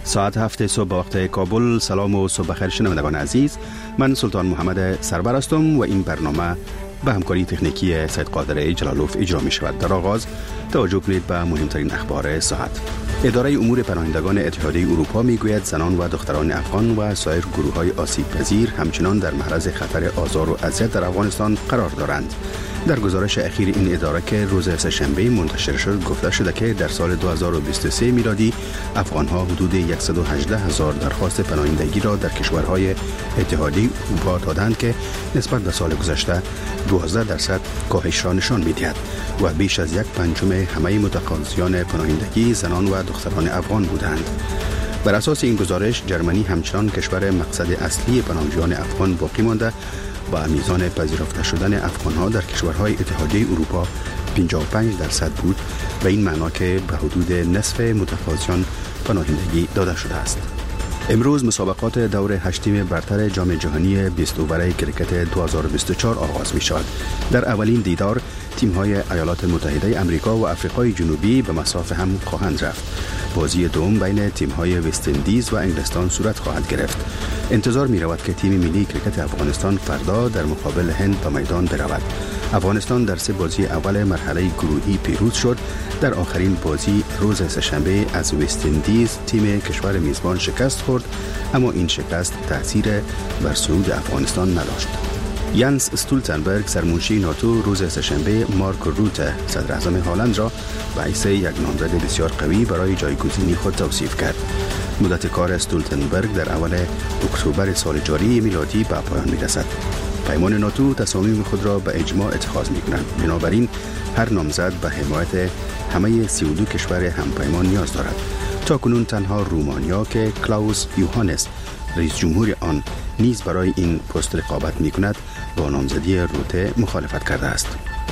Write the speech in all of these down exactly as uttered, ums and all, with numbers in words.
ساعت هفت صبح به وقت کابل. سلام و صبح بخیر شنوندگان عزیز، من سلطان محمد سربر هستم و این برنامه به همکاری تکنیکی سید قادر جلالوف اجرا می شود. در آغاز توجه کنید به مهمترین اخبار ساعت. اداره امور پناهندگان اتحادیه اروپا می گوید زنان و دختران افغان و سایر گروه های آسیب پذیر همچنان در معرض خطر آزار و اذیت در افغانستان قرار دارند. در گزارش اخیر این اداره که روز سه‌شنبه منتشر شد گفته شده که در سال دو هزار و بیست و سه میلادی افغان‌ها حدود صد و هجده هزار درخواست پناهندگی را در کشورهای اتحادیه اروپا دادند که نسبت به سال گذشته دوازده درصد کاهش را نشان می‌دهد و بیش از یک پنجم همه متقاضیان پناهندگی زنان و دختران افغان بودند. بر اساس این گزارش جرمنی همچنان کشور مقصد اصلی پناهجویان افغان باقی مانده با میزان پذیرفته شدن افغان‌ها در کشورهای اتحادیه اروپا پنجاه و پنج درصد بود، به این معنا که به حدود نصف متقاضیان پناهندگی داده شده است. امروز مسابقات دور هشتم برتر جام جهانی بیست اوور کریکت دو هزار و بیست و چهار آغاز می شود. در اولین دیدار تیم‌های ایالات متحده آمریکا و آفریقای جنوبی به مسافه هم خواهند رفت. بازی دوم بین تیم‌های وست اندیز و انگلستان صورت خواهد گرفت. انتظار می رود که تیم ملی کریکت افغانستان فردا در مقابل هند به میدان برود. افغانستان در سه بازی اول مرحله گروهی پیروز شد. در آخرین بازی روز سه‌شنبه از وست اندیز تیم کشور میزبان شکست خورد، اما این شکست تأثیر بر صعود افغانستان نداشت. یانس استولتنبرگ سرمنشی ناتو روز سه‌شنبه مارک روته صدر اعظم هلند را به حیث یک نامزد بسیار قوی برای جایگزینی خود توصیف کرد. مدت کار استولتنبرگ در اول اکتبر سال جاری میلادی به پایان میرسد. پیمان ناتو تصامیم خود را به اجماع اتخاذ می‌کند. بنابراین هر نامزد به حمایت همه سی و دو کشور همپیمان نیاز دارد. تا کنون تنها رومانیا که کلاوس یوهانس رئیس جمهور آن نیز برای این پست رقابت می‌کند با نامزدی روته مخالفت کرده است.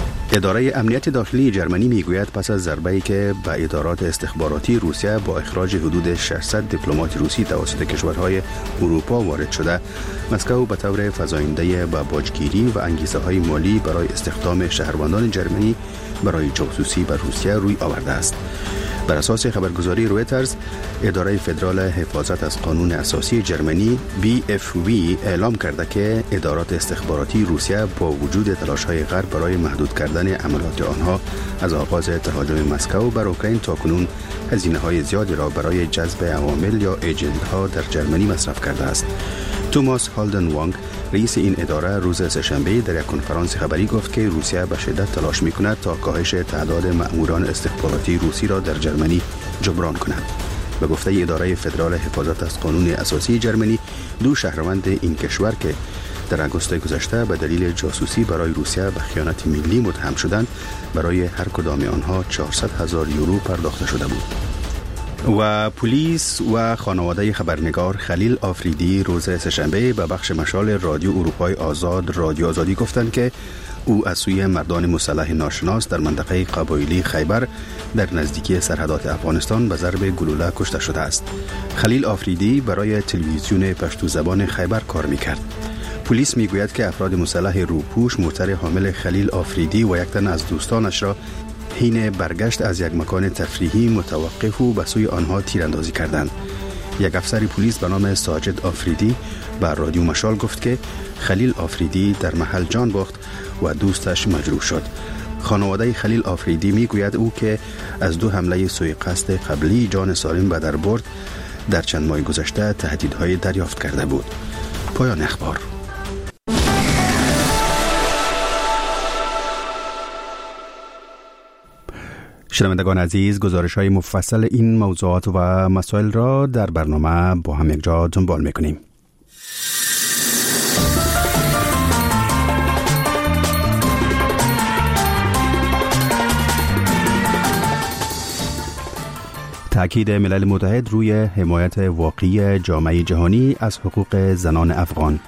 اداره امنیت داخلی جرمنی میگوید پس از ضربه‌ای که به ادارات استخباراتی روسیه با اخراج حدود ششصد دیپلمات روسی توسط کشورهای اروپا وارد شده، مسکو به طور فزاینده به باجگیری و انگیزه‌های مالی برای استخدام شهروندان جرمنی برای جاسوسی بر روسیه روی آورده است. بر اساس خبرگزاری رویترز، اداره فدرال حفاظت از قانون اساسی جرمنی بی اف وی اعلام کرده که ادارات استخباراتی روسیه با وجود تلاش‌های غرب برای محدود کردن عملیات آنها از آغاز تهاجم مسکو بر اوکراین تاکنون هزینه‌های زیادی را برای جذب عوامل یا ایجنت‌ها در جرمنی مصرف کرده است. توماس هالدن وانگ رئیس این اداره روز سه‌شنبه در یک کنفرانس خبری گفت که روسیه به شدت تلاش می‌کند تا کاهش تعداد مأموران استخباراتی روسی را در جرمنی جبران کند. به گفته اداره فدرال حفاظت از قانون اساسی جرمنی، دو شهروند این کشور که در آگوست گذشته به دلیل جاسوسی برای روسیه به خیانت ملی متهم شدند، برای هر کدام آنها چهارصد هزار یورو پرداخته شده بود. و پلیس و خانواده خبرنگار خلیل آفریدی روز سه‌شنبه به بخش مشال رادیو اروپای آزاد رادیو آزادی گفتند که او از سوی مردان مسلح ناشناس در منطقه قبایلی خیبر در نزدیکی سرحدات افغانستان به ضرب گلوله کشته شده است. خلیل آفریدی برای تلویزیون پشتو زبان خیبر کار میکرد. پلیس میگوید که افراد مسلح روپوش موتر حامل خلیل آفریدی و یک تن از دوستانش را حین برگشت از یک مکان تفریحی متوقف و به سوی آنها تیراندازی کردند. یک افسر پلیس به نام ساجد آفریدی بر رادیو مشال گفت که خلیل آفریدی در محل جان باخت و دوستش مجروح شد. خانواده خلیل آفریدی میگوید او که از دو حمله سوء قصد قبلی جان سالم به در برد در چند ماه گذشته تهدیدهای دریافت کرده بود. پایان اخبار. شنوندگان عزیز، گزارش‌های مفصل این موضوعات و مسائل را در برنامه با هم یک جا دنبال می‌کنیم. تأکید ملل متحد روی حمایت واقعی جامعه جهانی از حقوق زنان افغان.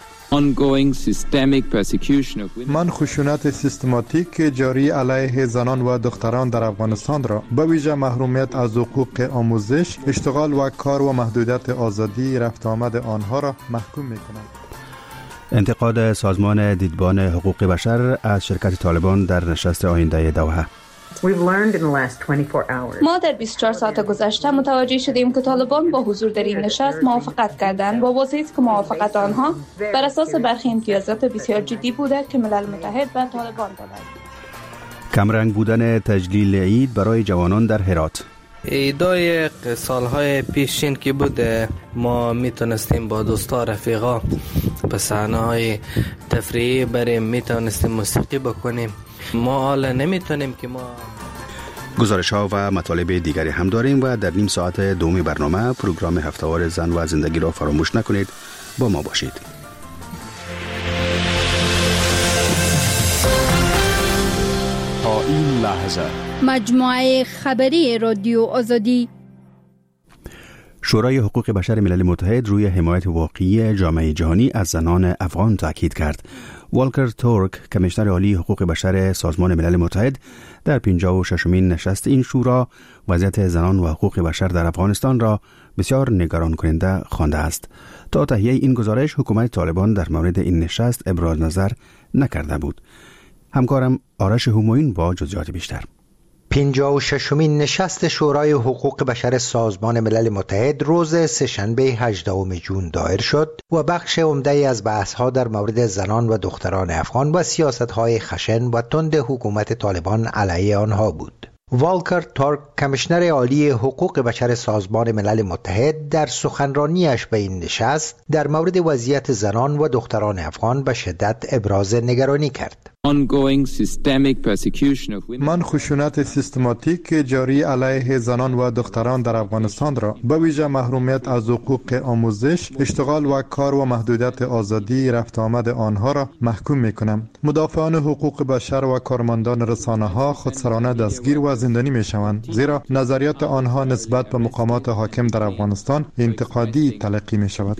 من خشونت سیستماتیک جاری علیه زنان و دختران در افغانستان را به ویژه محرومیت از حقوق آموزش، اشتغال و کار و محدودیت آزادی رفت آمد آنها را محکوم می‌کنم. انتقاد سازمان دیدبان حقوق بشر از شرکت طالبان در نشست آینده دوحه. ما در بیست و چهار ساعت گذشته متوجه شدیم که طالبان با حضور در این نشست موافقت کردند با وضعی است که موافقت آنها بر اساس برخی امتیازات بسیار جدی بوده که ملل متحد و طالبان دادند. کمرنگ بودن تجلیل عید برای جوانان در هرات. ایدای سالهای پیشین که بوده ما میتونستیم با دوستا رفیقا به صحنه‌های تفریحی بریم، میتونستیم موسیقی بکنیم. ما حالا نمیتونیم که ما گزارش ها و مطالب دیگری هم داریم و در نیم ساعت دومی برنامه پروگرام هفته‌وار زن و زندگی را فراموش نکنید. با ما باشید. تا این لحظه مجموعه خبری رادیو آزادی. شورای حقوق بشر ملل متحد روی حمایت واقعی جامعه جهانی از زنان افغان تاکید کرد. والکر تورک، کمیشنر عالی حقوق بشر سازمان ملل متحد، در پنجاه و ششمین نشست این شورا وضعیت زنان و حقوق بشر در افغانستان را بسیار نگران کننده خوانده است. تا تهیه این گزارش حکومت طالبان در مورد این نشست ابراز نظر نکرده بود. همکارم آرش همایون با جزئیات بیشتر. پنجاه و ششمین نشست شورای حقوق بشر سازمان ملل متحد روز سه‌شنبه هجدهم ژوئن دایر شد و بخش عمده‌ای از بحث‌ها در مورد زنان و دختران افغان و سیاست‌های خشن و تند حکومت طالبان علیه آنها بود. والکر تورک، کمیشنر عالی حقوق بشر سازمان ملل متحد، در سخنرانیش به این نشست در مورد وضعیت زنان و دختران افغان به شدت ابراز نگرانی کرد. من خشونت سیستماتیک جاری علیه زنان و دختران در افغانستان را به ویژه محرومیت از حقوق آموزش، اشتغال و کار و محدودیت آزادی رفت آمد آنها را محکوم می کنم. مدافعان حقوق بشر و کارمندان رسانه ها خودسرانه دستگیر و زندانی می شوند، زیرا نظریات آنها نسبت به مقامات حاکم در افغانستان انتقادی تلقی می شود.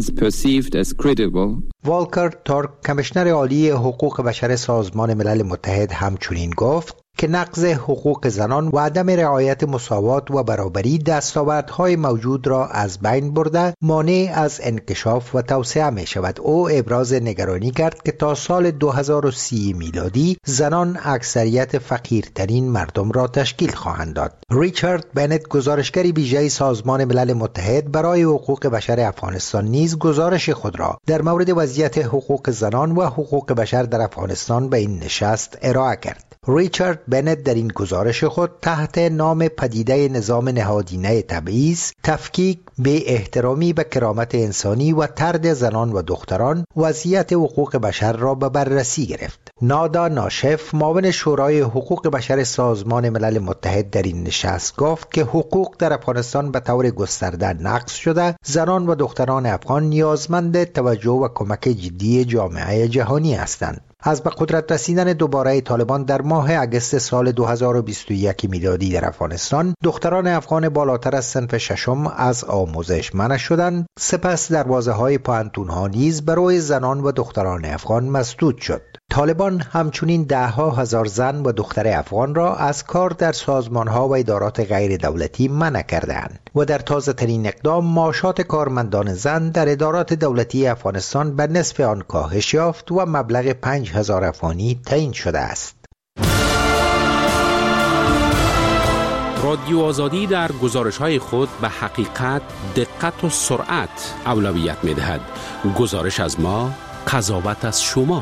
والکر تورک، کمیشنر عالی حقوق بشر سازمان ملل متحد، همچنین گفت که نقض حقوق زنان و عدم رعایت مساوات و برابری دستاوردهای موجود را از بین برده مانع از انکشاف و توسعه می شود. او ابراز نگرانی کرد که تا سال دو هزار و سی میلادی زنان اکثریت فقیرترین مردم را تشکیل خواهند داد. ریچارد بنت، گزارشگر ویژه سازمان ملل متحد برای حقوق بشر افغانستان، نیز گزارش خود را در مورد وضعیت حقوق زنان و حقوق بشر در افغانستان به این نشست ارائه کرد. ریچارد بنت در این گزارش خود تحت نام پدیده نظام نهادینه تبعیض، تفکیک، بی احترامی به کرامت انسانی و طرد زنان و دختران وضعیت حقوق بشر را به بررسی گرفت. نادا ناشف، معاون شورای حقوق بشر سازمان ملل متحد، در این نشست گفت که حقوق در افغانستان به طور گسترده نقض شده. زنان و دختران افغان نیازمند توجه و کمک جدی جامعه جهانی هستند. از به قدرت رسیدن دوباره طالبان در ماه اگست سال دو هزار و بیست و یک میلادی در افغانستان، دختران افغان بالاتر از صنف ششم از آموزش منع شدند. سپس دروازه‌های پانتون‌ها نیز برای زنان و دختران افغان مسدود شد. طالبان همچنین ده ها هزار زن و دختر افغان را از کار در سازمان‌ها و ادارات غیر دولتی منع کردند و در تازه ترین اقدام معاشات کارمندان زن در ادارات دولتی افغانستان به نصف آن کاهش یافت و مبلغ پنج هزار افغانی تعیین شده است. رادیو آزادی در گزارش‌های خود به حقیقت، دقت و سرعت اولویت می‌دهد. گزارش از ما، قضاوت از شما.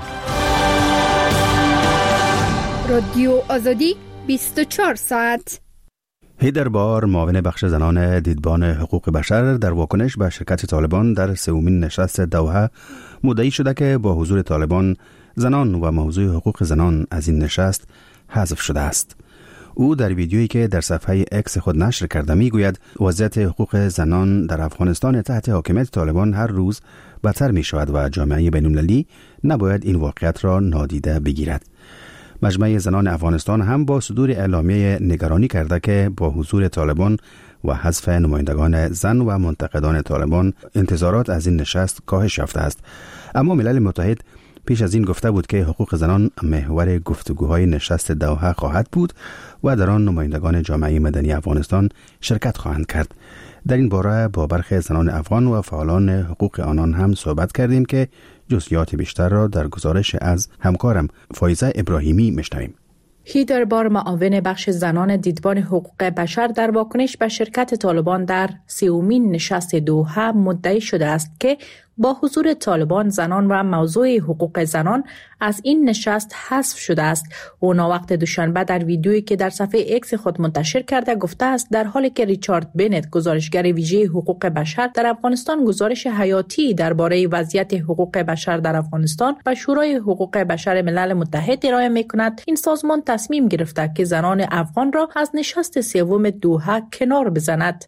رادیو آزادی بیست و چهار ساعت. هیدر بار، معاون بخش زنان دیدبان حقوق بشر، در واکنش به شرکت طالبان در سومین نشست دوحه مدعی شده که با حضور طالبان زنان و موضوع حقوق زنان از این نشست حذف شده است. او در ویدیویی که در صفحه اکس خود نشر کرده میگوید وضعیت حقوق زنان در افغانستان تحت حاکمیت طالبان هر روز بدتر می شود و جامعه بین‌المللی نباید این واقعیت را نادیده بگیرد. مجمع زنان افغانستان هم با صدور اعلامیه نگرانی کرده که با حضور طالبان و حذف نمایندگان زن و منتقدان طالبان انتظارات از این نشست کاهش یافته است. اما ملل متحد پیش از این گفته بود که حقوق زنان محور گفتگوهای نشست دوحه خواهد بود و در آن نمایندگان جامعه مدنی افغانستان شرکت خواهند کرد. در این باره با برخی زنان افغان و فعالان حقوق آنان هم صحبت کردیم که جزئیات بیشتر را در گزارش از همکارم فایزه ابراهیمی میشنویم. هیدربار معاون بخش زنان دیدبان حقوق بشر در واکنش به شرکت طالبان در سیومین نشست دوحه مدعی شده است که با حضور طالبان زنان و موضوع حقوق زنان از این نشست حذف شده است. او وقت دوشنبه در ویدیویی که در صفحه ایکس خود منتشر کرده گفته است در حالی که ریچارد بنت گزارشگر ویژه حقوق بشر در افغانستان گزارش حیاتی درباره وضعیت حقوق بشر در افغانستان و شورای حقوق بشر ملل متحد ارائه می‌کند، این سازمان تصمیم گرفته که زنان افغان را از نشست سوم دوحه کنار بزند.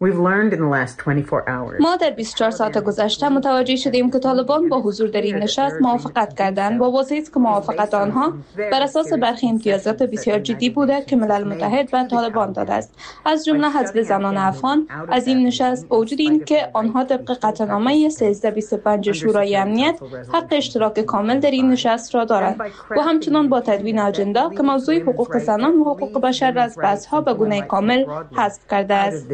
ما در بیست و چهار ساعت گذشته متوجه شدیم که طالبان با حضور در این نشست موافقت کردند با وضعی است که موافقت آنها بر اساس برخی امتیازات بسیار جدی بوده که ملل متحد به طالبان داده است، از جمله حذف زنان افغان از این نشست، با وجود این که آنها طبق قطعنامه سیزده بیست و پنج شورای امنیت حق اشتراک کامل در این نشست را دارند و همچنان با تدوین اجندا که موضوع حقوق زنان و حقوق بشر را از بحث‌ها به گونه کامل حذف کرده است.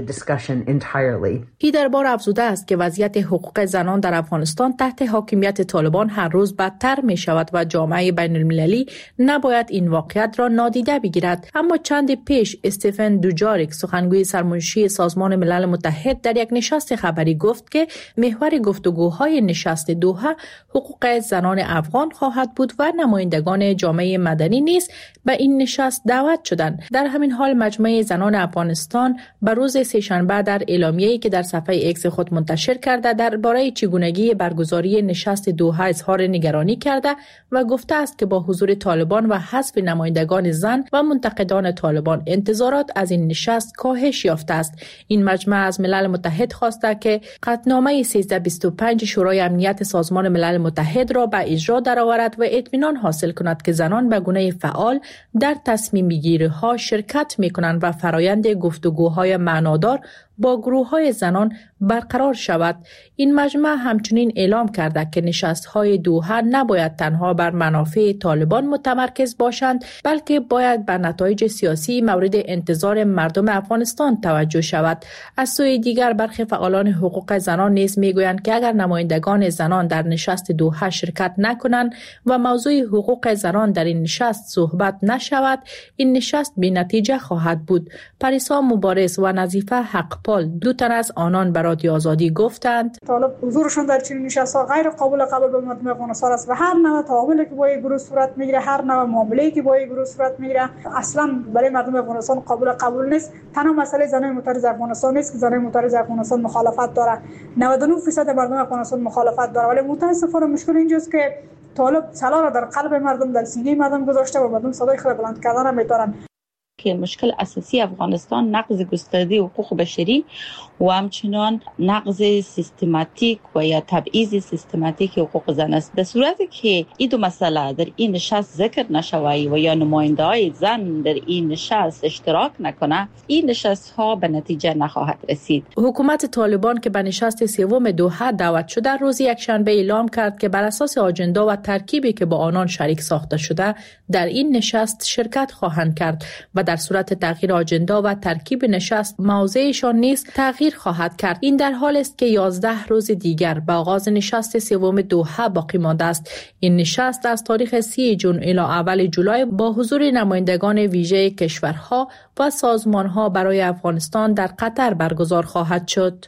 هیدربار افزوده است که وضعیت حقوق زنان در افغانستان تحت حاکمیت طالبان هر روز بدتر می شود و جامعه بین المللی نباید این واقعیت را نادیده بگیرد. اما چند پیش استیفن دوجاریک سخنگوی سرمنشی سازمان ملل متحد در یک نشست خبری گفت که محور گفتگوهای نشست دوحه حقوق زنان افغان خواهد بود و نمایندگان جامعه مدنی نیز به این نشست دعوت شدند. در همین حال مجمع زنان افغانستان بر روز سه‌شنبه در اعلامیه‌ای که در صفحه ایکس خود منتشر کرده درباره چگونگی برگزاری نشست دوحه اظهار نگرانی کرده و گفته است که با حضور طالبان و حذف نمایندگان زن و منتقدان طالبان انتظارات از این نشست کاهش یافته است. این مجمع از ملل متحد خواسته که قطعنامه سیزده بیست و پنج شورای امنیت سازمان ملل متحد را به اجرا درآورد و اطمینان حاصل کند که زنان به گونه فعال در تصمیم گیری‌ها شرکت می‌کنند و فرایند گفتگوهای معنادار با گروه‌های زنان برقرار شود. این مجمع همچنین اعلام کرده که نشست‌های دوحه نباید تنها بر منافع طالبان متمرکز باشند، بلکه باید به نتایج سیاسی مورد انتظار مردم افغانستان توجه شود. از سوی دیگر برخی فعالان حقوق زنان نیز میگویند که اگر نمایندگان زنان در نشست دوحه شرکت نکنند و موضوع حقوق زنان در این نشست صحبت نشود، این نشست بی‌نتیجه خواهد بود. پریسا مبارز و نظیفه حقپال دو تن از آنان به رادیو آزادی گفتند طالب حضورشون در چنین نشست‌ها غیر قابل قبول به مردم افغانستان است و هر نوع تعاملی که با این گروه صورت میگیره، هر نوع معامله‌ای که با این گروه صورت میگیره اصلا برای مردم افغانستان قابل قبول نیست. تنها مسئله زنان معترض افغانستان نیست که زنان معترض افغانستان مخالفت داره، نود و نه درصد مردم افغانستان مخالفت داره، ولی متأسفانه مشکل اینجاست که طالب سلا را در قلب مردم، در سینه مردم گذاشته و مردم صدای خود بلند کردن نمی‌تونن. که مشکل اساسی افغانستان نقض گسترده حقوق بشری و همچنان نقض سیستماتیک و یا تبعیض سیستماتیک حقوق زن است. به صورتی که این دو مسئله در این نشست ذکر نشوی و یا نماینده‌های زن در این نشست اشتراک نکنه، این نشست ها به نتیجه نخواهد رسید. حکومت طالبان که به نشست سوم دوحه دعوت شده روز یکشنبه اعلام کرد که بر اساس آجندا و ترکیبی که با آنان شریک ساخته شده در این نشست شرکت خواهند کرد و در صورت تغییر آجندا و ترکیب نشست موضعشان نیز تغییر خواهد کرد. این در حال است که یازده روز دیگر به آغاز نشست سوم دوحه باقی مانده است. این نشست از تاریخ سی ژوئن الی اول جولای با حضور نمایندگان ویژه کشورها و سازمانها برای افغانستان در قطر برگزار خواهد شد.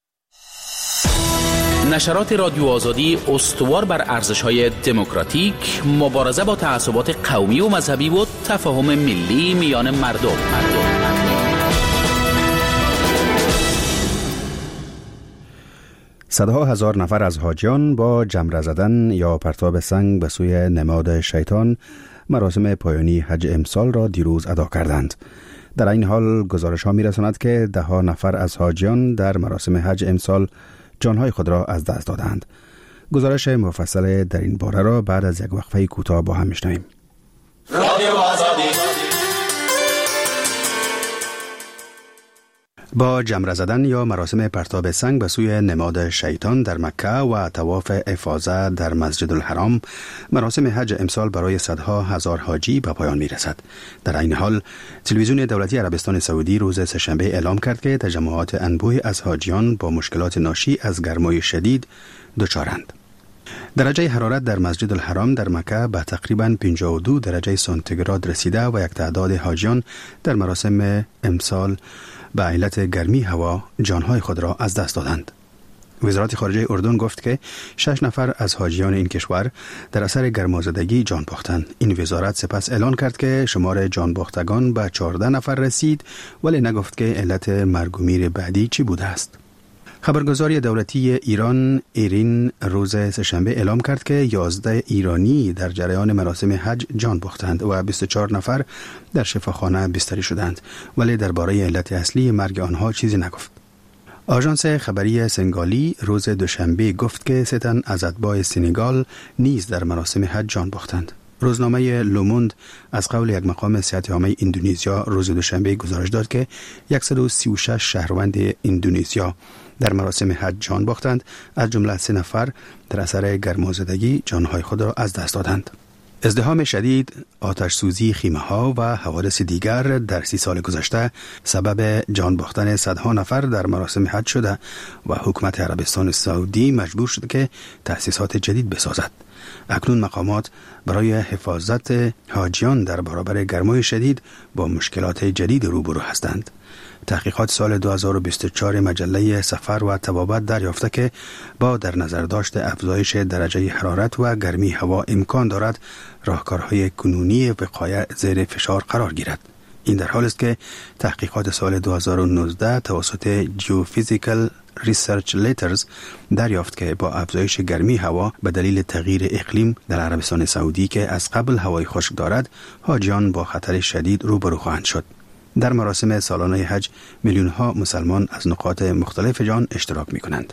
نشرات رادیو آزادی استوار بر ارزش‌های دموکراتیک، مبارزه با تعصبات قومی و مذهبی و تفاهم ملی میان مردم. مردم. صدها هزار نفر از حاجیان با جمره زدن یا پرتاب سنگ به سوی نماد شیطان مراسم پایانی حج امسال را دیروز ادا کردند. در این حال گزارش ها می رساند که ده ها نفر از حاجیان در مراسم حج امسال جانهای خود را از دست دادند. گزارش مفصل در این باره را بعد از یک وقفه کوتاه با هم میشنویم. با جمره زدن یا مراسم پرتاب سنگ به سوی نماد شیطان در مکه و طواف افاضه در مسجد الحرام، مراسم حج امسال برای صدها هزار حاجی به پایان می رسد. در این حال تلویزیون دولتی عربستان سعودی روز سه‌شنبه اعلام کرد که تجمعات انبوهی از حاجیان با مشکلات ناشی از گرمای شدید دچارند. درجه حرارت در مسجد الحرام در مکه به تقریباً پنجاه و دو درجه سانتیگراد رسیده و یک تعداد حاجیان در مراسم امسال به علت گرمی هوا جانهای خود را از دست دادند. وزارت خارجه اردن گفت که شش نفر از حاجیان این کشور در اثر گرمازدگی جان باختند. این وزارت سپس اعلان کرد که شمار جان باختگان به چهارده نفر رسید، ولی نگفت که علت مرگ و میر بعدی چی بوده است. خبرگزاری دولتی ایران ایرین روز سه‌شنبه اعلام کرد که یازده ایرانی در جریان مراسم حج جان باختند و بیست و چهار نفر در شفاخانه بستری شدند، ولی درباره علت اصلی مرگ آنها چیزی نگفت. آژانس خبری سنگالی روز دوشنبه گفت که سه تن از اتباع سنگال نیز در مراسم حج جان باختند. روزنامه لوموند از قول یک مقام صحت عامه اندونزیا روز دوشنبه گزارش داد که صد و سی و شش شهروند اندونزیا در مراسم حج جان باختند، از جمله سه نفر در اثر گرمازدگی جانهای خود را از دست دادند. ازدحام شدید، آتش سوزی خیمه ها و حوادث دیگر در سی سال گذشته سبب جان باختن صدها نفر در مراسم حج شده و حکومت عربستان سعودی مجبور شد که تأسیسات جدید بسازد. اکنون مقامات برای حفاظت حاجیان در برابر گرمای شدید با مشکلات جدید روبرو هستند. تحقیقات سال دو هزار و بیست و چهار مجله سفر و طبابت دریافته که با در نظر داشت افزایش درجه حرارت و گرمی هوا امکان دارد راهکارهای کنونی وقایع زیر فشار قرار گیرد. این در حالی است که تحقیقات سال دو هزار و نوزده توسط جیوفیزیکال ریسرچ لیترز دریافت که با افزایش گرمی هوا به دلیل تغییر اقلیم در عربستان سعودی که از قبل هوای خشک دارد، حاجیان با خطر شدید روبرو خواهند شد. در مراسم سالانه حج میلیون ها مسلمان از نقاط مختلف جهان اشتراک می کنند.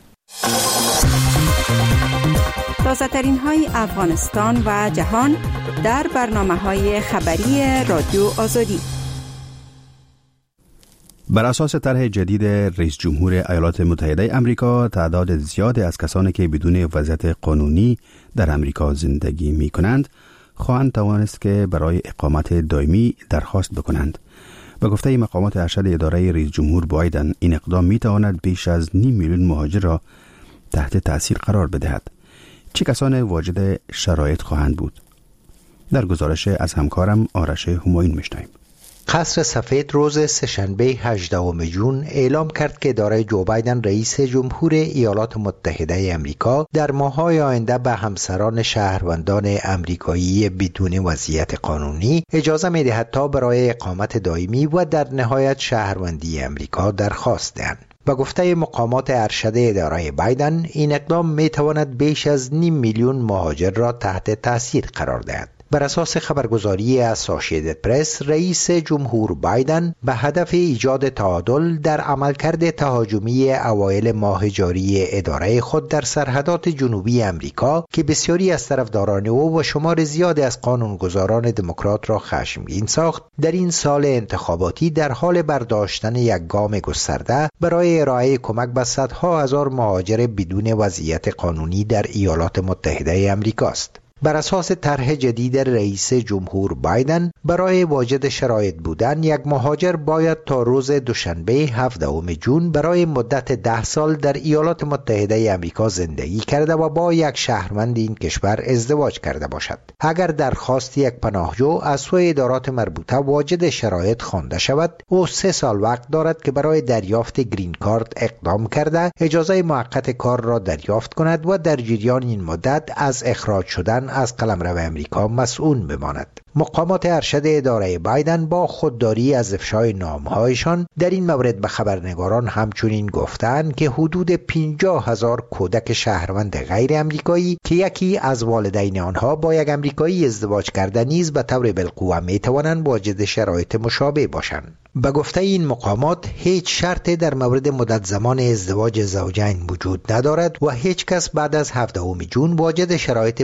تازه ترین های افغانستان و جهان در برنامه های خبری رادیو آزادی. بر اساس طرح جدید رئیس جمهور ایالات متحده آمریکا، تعداد زیادی از کسانی که بدون وضعیت قانونی در آمریکا زندگی می کنند خواهند توانست که برای اقامت دائمی درخواست بکنند. به گفته مقامات ارشد اداره رئیس جمهور بایدن، این اقدام می تواند بیش از نیم میلیون مهاجر را تحت تاثیر قرار بدهد. چه کسانی واجد شرایط خواهند بود؟ در گزارش از همکارم آرش همایون میشنویم. قصر سفید روز سه‌شنبه هجدهم ژوئن اعلام کرد که اداره جو بایدن رئیس جمهور ایالات متحده آمریکا در ماه‌های آینده به همسران شهروندان آمریکایی بدون وضعیت قانونی اجازه می‌دهد تا برای اقامت دائمی و در نهایت شهروندی آمریکا درخواست دهند. با گفته مقامات ارشد اداره بایدن، این اقدام می‌تواند بیش از نیم میلیون مهاجر را تحت تاثیر قرار دهد. بر اساس خبرگزاری اسوسییتد پرس، رئیس جمهور بایدن به هدف ایجاد تعادل در عملکرد تهاجمی اوایل ماه جاری اداره خود در سرحدات جنوبی آمریکا که بسیاری از طرفداران او و شمار زیادی از قانونگذاران دموکرات را خشمگین ساخت، در این سال انتخاباتی در حال برداشتن یک گام گسترده برای ارائه کمک به صدها هزار مهاجر بدون وضعیت قانونی در ایالات متحده آمریکا است. بر اساس طرح جدید رئیس جمهور بایدن، برای واجد شرایط بودن یک مهاجر باید تا روز دوشنبه هفدهم ژوئن برای مدت ده سال در ایالات متحده آمریکا زندگی کرده و با یک شهروند این کشور ازدواج کرده باشد. اگر درخواست یک پناهجو از سوی ادارات مربوطه واجد شرایط خوانده شود، او سه سال وقت دارد که برای دریافت گرین کارت اقدام کرده اجازه موقت کار را دریافت کند و در جریان این مدت از اخراج شدن از قلمرو امریکا مسئول بماند. مقامات ارشد اداره بایدن با خودداری از افشای نامهایشان در این مورد به خبرنگاران همچنین گفتند که حدود پنجاه هزار کودک شهروند غیر امریکایی که یکی از والدین آنها با یک امریکایی ازدواج کرده نیز به طور بالقوه می توانند واجد شرایط مشابه باشند. به گفته این مقامات، هیچ شرطی در مورد مدت زمان ازدواج زوجین وجود ندارد و هیچ کس بعد از هفدهم ژوئن واجد شرایط پذیرش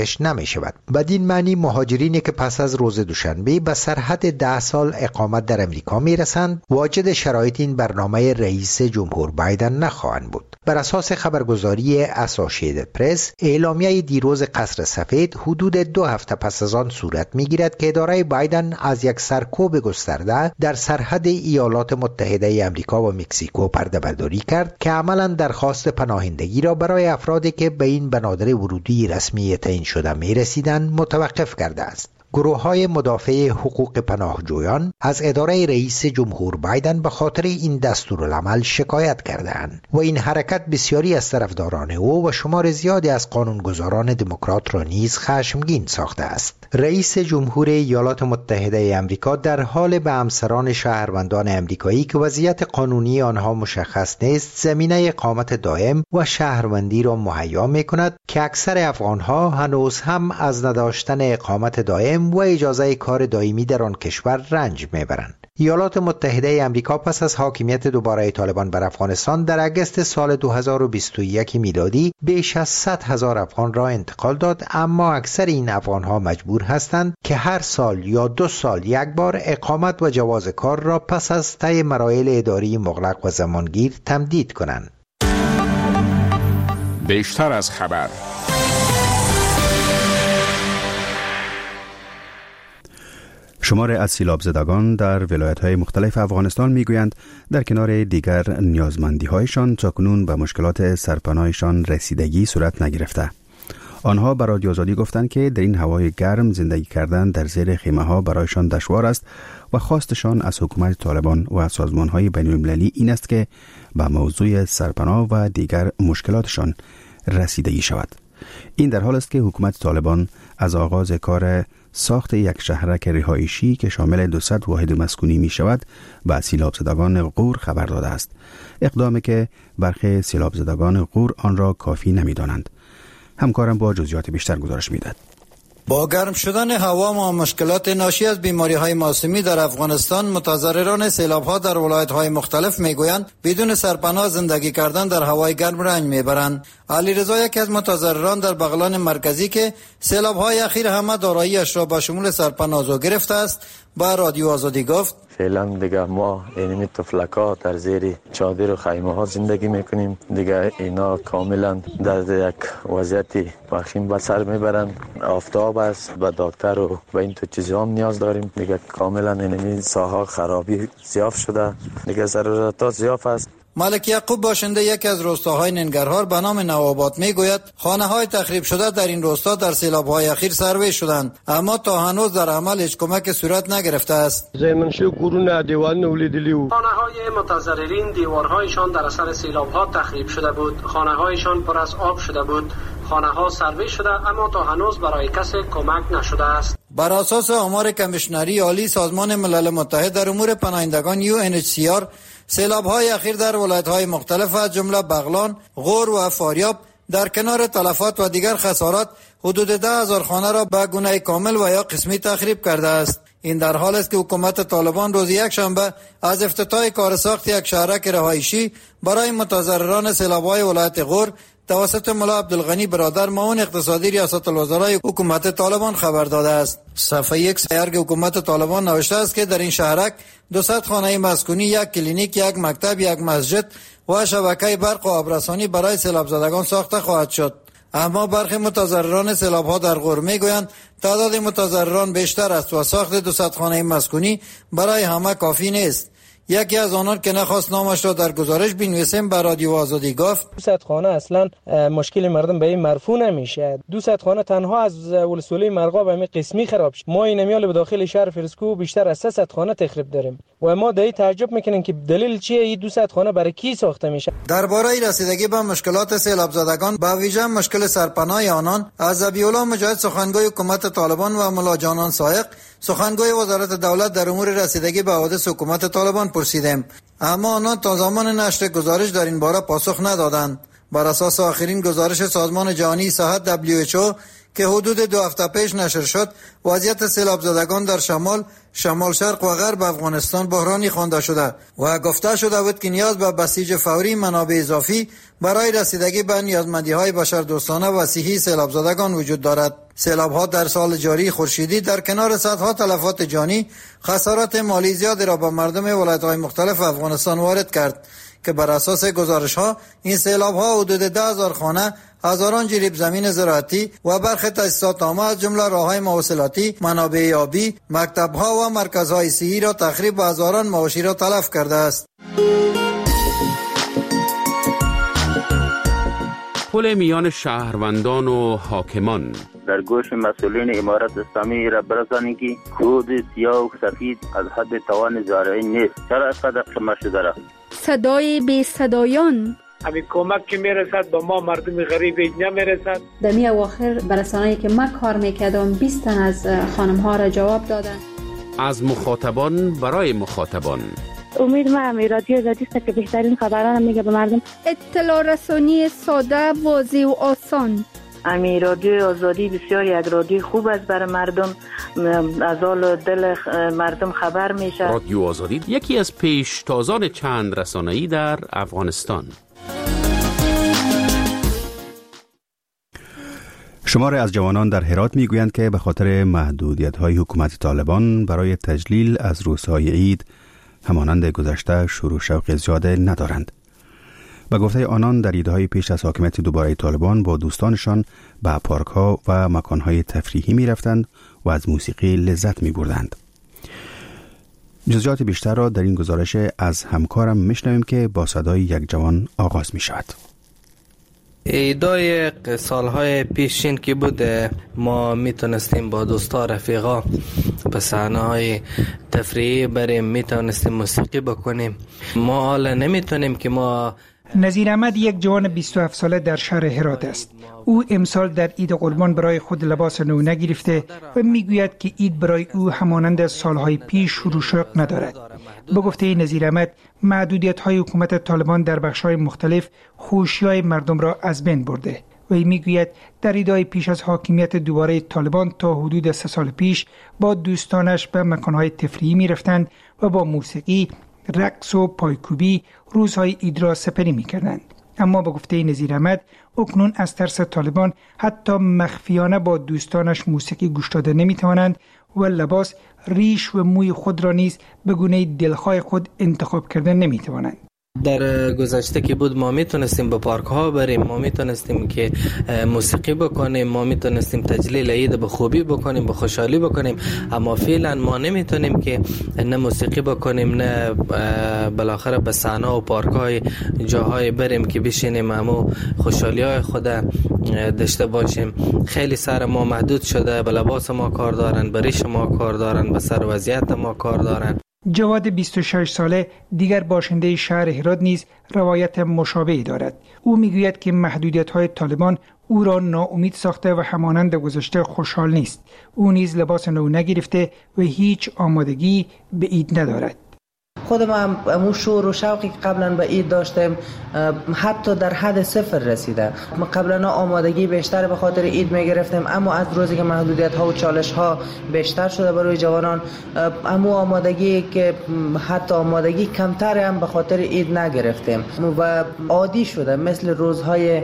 فراموش نمی شود. بدین معنی مهاجرینی که پس از روز دوشنبه به سرحد ده سال اقامت در امریکا می رسند واجد شرایط این برنامه رئیس جمهور بایدن نخواهند بود. بر اساس خبرگزاری اسوسییتد پرس، اعلامیه دیروز قصر سفید حدود دو هفته پس از آن صورت می گیرد که اداره بایدن از یک سرکوب گسترده در سرحد ایالات متحده امریکا و مکزیکو پرده برداری کرد که عملاً درخواست پناهندگی را برای افرادی که به این بنادر ورودی رسمی تعیین شده می رسیدند متوقف کرده است. گروه‌های مدافع حقوق پناهجویان از اداره رئیس جمهور بایدن به خاطر این دستورالعمل شکایت کردند و این حرکت بسیاری از طرفداران او و شمار زیادی از قانونگذاران دموکرات را نیز خشمگین ساخته است. رئیس جمهور ایالات متحده آمریکا در حال به همسران شهروندان آمریکایی که وضعیت قانونی آنها مشخص نیست زمینه اقامت دائم و شهروندی را مهیا می‌کند که اکثر افغان‌ها هنوز هم از نداشتن اقامت دائم و اجازه کار دائمی در آن کشور رنج میبرند. ایالات متحده آمریکا پس از حاکمیت دوباره طالبان بر افغانستان در اگست سال دو هزار و بیست و یک میلادی بیش از صد هزار افغان را انتقال داد، اما اکثر این افغانها مجبور هستند که هر سال یا دو سال یک بار اقامت و جواز کار را پس از طی مراحل اداری مغلق و زمانگیر تمدید کنند. بیشتر از خبر. شمار از سیلاب زدگان در ولایت‌های مختلف افغانستان می‌گویند در کنار دیگر نیازمندی‌هایشان تاکنون به مشکلات سرپناهشان رسیدگی صورت نگرفته. آنها به رادیو آزادی گفتند که در این هوای گرم زندگی کردن در زیر خیمه‌ها برایشان دشوار است و خواستشان از حکومت طالبان و سازمان‌های بین‌المللی این است که به موضوع سرپناه و دیگر مشکلاتشان رسیدگی شود. این در حال است که حکومت طالبان از آغاز کار ساخت یک شهرک رهایشی که شامل دویست واحد مسکونی می شود به سیلاب زدگان غور خبر داده است. اقدامی که برخی سیلاب زدگان غور آن را کافی نمی دانند. همکارم با جزئیات بیشتر گزارش می دهد. با گرم شدن هوا و مشکلات ناشی از بیماری‌های موسمی در افغانستان، متضرران سیلاب‌ها در ولایت‌های مختلف می‌گویند بدون سرپناه زندگی کردن در هوای گرم رنج می‌برند. علیرضا یکی از متضرران در بغلان مرکزی که سیلاب‌های اخیر همه دارایی‌اش را به شمول سرپناه گرفته است، با رادیو آزادی گفت: فعلا دیگه ما اینمی تفلک‌ها در زیر چادر و خیمه ها زندگی میکنیم. دیگه اینا کاملا در یک وضعیت وخیم به سر میبرند. آفتاب است، به دکتر و به این تو چیزا هم نیاز داریم. دیگه کاملا اینمی ساحه خرابی زیاف شده، دیگه ضرورتات زیاف است. ملک یعقوب باشنده یکی از روستاهای ننگرهار به نام نوآباد میگوید خانه‌های تخریب شده در این روستا در سیلاب‌های اخیر سروی شدند، اما تا هنوز در عمل هیچ کمک صورت نگرفته است. زمینشو کورونه دیوار نولیدلی و خانه‌های متضررین دیوارهایشان در اثر سیلاب‌ها تخریب شده بود، خانه‌هایشان پر از آب شده بود، خانه‌ها سروی شده اما تا هنوز برای کسی کمک نشده است. بر اساس آمار کمیشنری عالی سازمان ملل متحد در امور پناهندگان یو ان اچ سی آر، سیلاب‌های اخیر در ولایت‌های مختلف از جمله بغلان، غور و فاریاب در کنار تلفات و دیگر خسارات حدود ده هزار خانه را به گونه کامل و یا قسمی تخریب کرده است. این در حال است که حکومت طالبان روز یک شنبه از افتتاح کار ساخت یک شهرک رهایشی برای متضرران سیلاب‌های ولایت غور توسط ملا عبدالغنی برادر معاون اقتصادی ریاست الوزرای حکومت طالبان خبر داده است. صفحه یک سیرگ حکومت طالبان نوشته است که در این شهرک دویست خانه مسکونی، یک کلینیک، یک مکتب، یک مسجد و شبکه برق و آبرسانی برای سیلاب زدگان ساخته خواهد شد. اما برخی متضرران سیلاب‌ها در غور میگویند تعداد متضرران بیشتر است و ساخت دویست خانه مسکونی برای همه کافی نیست. یکی از آنان که نخواست نامش را در گزارش بنویسیم به رادیو آزادی گفت: دویست خانه اصلا مشکل مردم به این مرفوع نمیشه. دویست خانه تنها از ولسوالی مرغا به همین قسمی خراب شد. ما این میال به داخل شهر فرسکو بیشتر از سیصد خانه تخریب داریم و ما دایی تعجب میکنیم که دلیل چیه این دویست خانه برای کی ساخته میشه. درباره رسیدگی به مشکلات سیلاب زدگان با ویژه مشکل سرپناه آنان از ابی‌الله مجاهد سخنگوی حکومت طالبان و ملا جانان سایق سخنگوی وزارت دولت در امور رسیدگی به حوادث حکومت طالبان پرسیدیم، اما آنان تا زمان نشر گزارش در این باره پاسخ ندادند. بر اساس آخرین گزارش سازمان جهانی صحت دبلیو اچ او که حدود دو هفته پیش نشر شد، وضعیت سیلاب زدگان در شمال، شمال شرق و غرب افغانستان بحرانی خوانده شده و گفته شده بود که نیاز به بسیج فوری منابع اضافی برای رسیدگی به نیازمندی‌های بشردوستانه و صحی سیلاب زدگان وجود دارد. سیلاب‌ها در سال جاری خورشیدی در کنار صدها تلفات جانی، خسارات مالی زیادی را به مردم ولایت‌های مختلف افغانستان وارد کرد که بر اساس گزارش‌ها این سیلاب‌ها حدود ده هزار خانه، هزاران جریب زمین زراعتی و برخی تأسیسات عامه از جمله راه‌های مواصلاتی، منابع آبی، مکتب‌ها و مرکزهای صحی را تخریب و هزاران مواشی را تلف کرده است. پل میان شهروندان و حاکمان در گوش مسئولین امارت اسلامی را برسانید که خود سیاه و سفید از حد توان زارعین نیست. چرا از قدر قمه شده را؟ صدای بی صدایان همین کمک که میرسد به ما مردم غریب اینجا میرسد. در می اواخر برسانه‌ای که من کار میکردم بیست تن از خانم ها را جواب دادن. از مخاطبان برای مخاطبان. امید من رادیو آزادی است که بهترین خبران میگه به مردم. اطلاع رسانی ساده، واضح و آسان. امی رادیو آزادی بسیار یک رادیو خوب است برای مردم، از حال دل مردم خبر میشه. رادیو آزادی یکی از پیشتازان چند رسانه‌ای در افغانستان. شماری از جوانان در هرات میگویند که به خاطر محدودیت‌های حکومت طالبان برای تجلیل از روزهای عید همانند گذشته شور و شوق زیاد ندارند. به گفته آنان در عیدهای پیش از حاکمیت دوباره طالبان با دوستانشان به پارک‌ها و مکان‌های تفریحی می‌رفتند و از موسیقی لذت می‌بردند. جزئیات بیشتر را در این گزارش از همکارم میشنویم که با صدای یک جوان آغاز می‌شود. ایدای سالهای پیشین که بود ما میتونستیم با دوستا رفیقا به صحنه های تفریحی بریم، میتونستیم موسیقی بکنیم. ما حالا نمیتونیم که ما نظیر احمد یک جوان بیست و هفت ساله در شهر هرات است. او امسال در عید قربان برای خود لباس نو نگرفته و میگوید که عید برای او همانند سالهای پیش شور و شوق ندارد. به گفته نظیر احمد محدودیت‌های حکومت طالبان در بخش‌های مختلف خوشی‌های مردم را از بین برده و او میگوید در عیدهای پیش از حاکمیت دوباره طالبان تا حدود سه سال پیش با دوستانش به مکان‌های تفریحی می‌رفتند و با موسیقی، رقص و پایکوبی روزهای عید را سپری می‌کردند. اما به گفته نظیر احمد اکنون از ترس طالبان حتی مخفیانه با دوستانش موسیقی گوش داده نمی‌توانند و لباس، ریش و موی خود را نیز به گونه دلخواه خود انتخاب کردن نمی‌توانند. در گذشته که بود ما میتونستیم به پارک ها بریم، ما میتونستیم که موسیقی بکنیم، ما میتونستیم تجلیل عید به خوبی بکنیم، به خوشحالی بکنیم، اما فعلا ما نمیتونیم که نه موسیقی بکنیم نه بالاخره به صحنه و پارک های جاهای بریم که بشینیم همو خوشحالی های خود داشته باشیم. خیلی سر ما محدود شده، به لباس ما کار دارن، به ریش ما کار دارن، به سر وضعیت ما کار دارن. جواد بیست و شش ساله دیگر باشنده شهر هرات نیز روایت مشابهی دارد. او میگوید که محدودیت‌های طالبان او را ناامید ساخته و همانند گذشته خوشحال نیست. او نیز لباس نو نگرفته و هیچ آمادگی به عید ندارد. خودم هم امو شور و شوقی که قبلا به عید داشتم حتی در حد صفر رسیده. ما قبلا آمادگی بیشتر به خاطر عید میگرفتم، اما از روزی که محدودیت ها و چالش ها بیشتر شده برای جوانان، امو آمادگی که حتی آمادگی کمتر هم به خاطر عید نگرفتم و عادی شده، مثل روزهای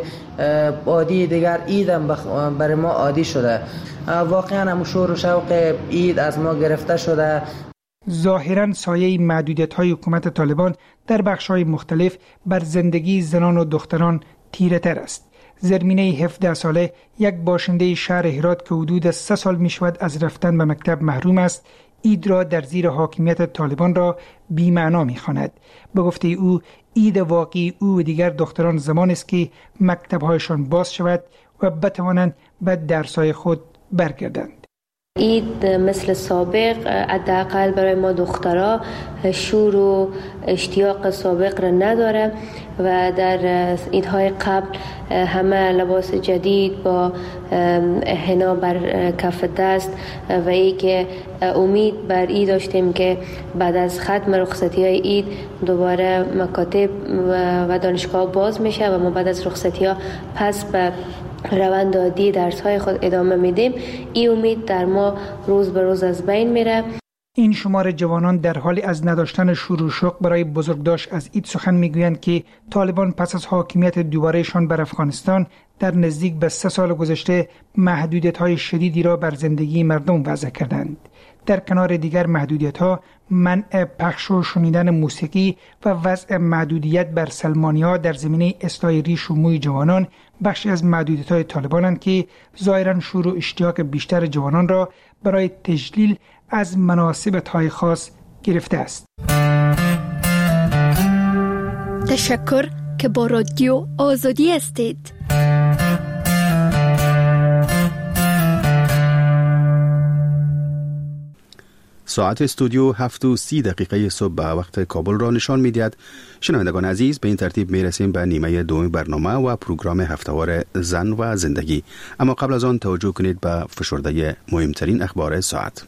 عادی دیگر عید هم برای ما عادی شده. واقعا امو شور و شوق عید از ما گرفته شده. ظاهراً سایه محدودیت‌های حکومت طالبان در بخش‌های مختلف بر زندگی زنان و دختران تیره‌تر است. زرمینه هفده ساله یک باشنده شهر هرات که حدود سه سال می‌شود از رفتن به مکتب محروم است، عید را در زیر حاکمیت طالبان را بی‌معنا می‌خواند. به گفته او عید واقعی او و دیگر دختران زمان است که مکتب‌هایشان باز شود و بتوانند به درس‌های خود برگردند. عید مثل سابق حداقل برای ما دخترها شور و اشتیاق سابق را نداره و در عیدهای قبل همه لباس جدید با حنا بر کف دست و ای که امید بر عید داشتیم که بعد از ختم رخصتی های عید دوباره مکاتب و دانشگاه باز میشه و ما بعد از رخصتی ها پس به روند عادی درس های خود ادامه میدیم، این امید در ما روز به روز از بین میره. این شمار جوانان در حال از نداشتن شور و شوق برای بزرگداشت از عید سخن میگویند که طالبان پس از حاکمیت دوبارهشان بر افغانستان در نزدیک به سه سال گذشته محدودیت‌های شدیدی را بر زندگی مردم وضع کردند. در کنار دیگر محدودیت‌ها، منع پخش و شنیدن موسیقی و وضع محدودیت بر سلمانی‌ها در زمینه اصلاح ریش و موی جوانان بخشی از محدودیت‌های طالبانند که ظاهراً شور و اشتیاق بیشتر جوانان را برای تجلیل از مناسبت‌های خاص گرفته است. تشکر که با رادیو آزادی هستید. ساعت استودیو هفت و سی دقیقه صبح به وقت کابل را نشان می‌دهد. شنوندگان عزیز، به این ترتیب می‌رسیم به نیمه دوم برنامه و پروگرام هفته‌وار زن و زندگی. اما قبل از آن توجه کنید به فشرده مهمترین اخبار ساعت.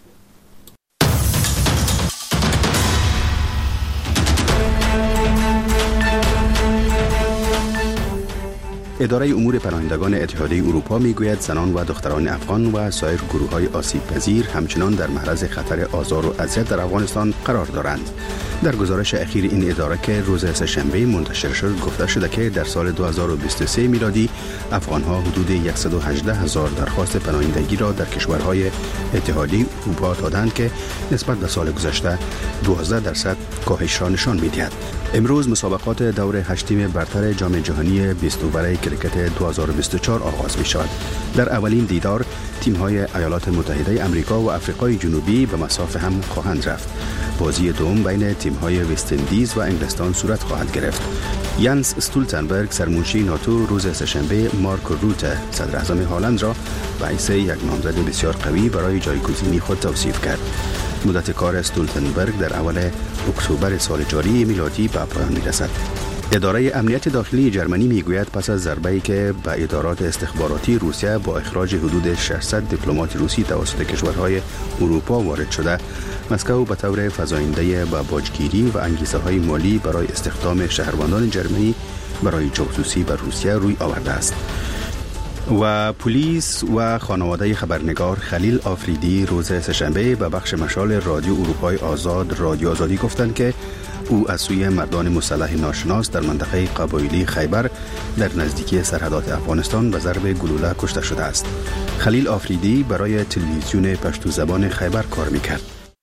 اداره امور پناهندگان اتحادیه اروپا میگوید زنان و دختران افغان و سایر گروه‌های آسیب پذیر همچنان در معرض خطر آزار و اذیت در افغانستان قرار دارند. در گزارش اخیر این اداره که روز سه‌شنبه منتشر شد گفته شده که در سال دو هزار و بیست و سه میلادی افغان‌ها حدود صد و هجده هزار درخواست پناهندگی را در کشورهای اتحادیه اروپا دادند که نسبت به سال گذشته دوازده درصد کاهش را نشان می‌دهد. امروز مسابقات دور هشتم برتر جام جهانی بیست اوور کرکت دو هزار و بیست و چهار آغاز می شود. در اولین دیدار تیم‌های ایالات متحده آمریکا و آفریقای جنوبی به مساف هم خواهند رفت. بازی دوم بین تیم‌های وست اندیز و انگلستان صورت خواهد گرفت. یانس استولتنبرگ سرمنشی ناتو روز سه‌شنبه مارک روته صدر اعظم هلند را به حیث یک نامزد بسیار قوی برای جایگزینی خود توصیف کرد. مدت کار استولتنبرگ در اول اکتبر سال جاری میلادی به پایان می‌رسد. اداره امنیت داخلی جرمنی میگوید پس از ضربه‌ای که به ادارات استخباراتی روسیه با اخراج حدود ششصد دیپلمات روسی توسط کشورهای اروپا وارد شده، مسکو به طور فزاینده به باجگیری و انگیزه‌های مالی برای استخدام شهروندان جرمنی برای جاسوسی بر روسیه روی آورده است. و پلیس و خانواده خبرنگار خلیل آفریدی روز سه‌شنبه به بخش مشال رادیو اروپای آزاد رادیو آزادی گفتند که او از سوی مردان مسلح ناشناس در منطقه قبایلی خیبر در نزدیکی سرحدات افغانستان به ضرب گلوله کشته شده است. خلیل آفریدی برای تلویزیون پشتو زبان خیبر کار میکرد.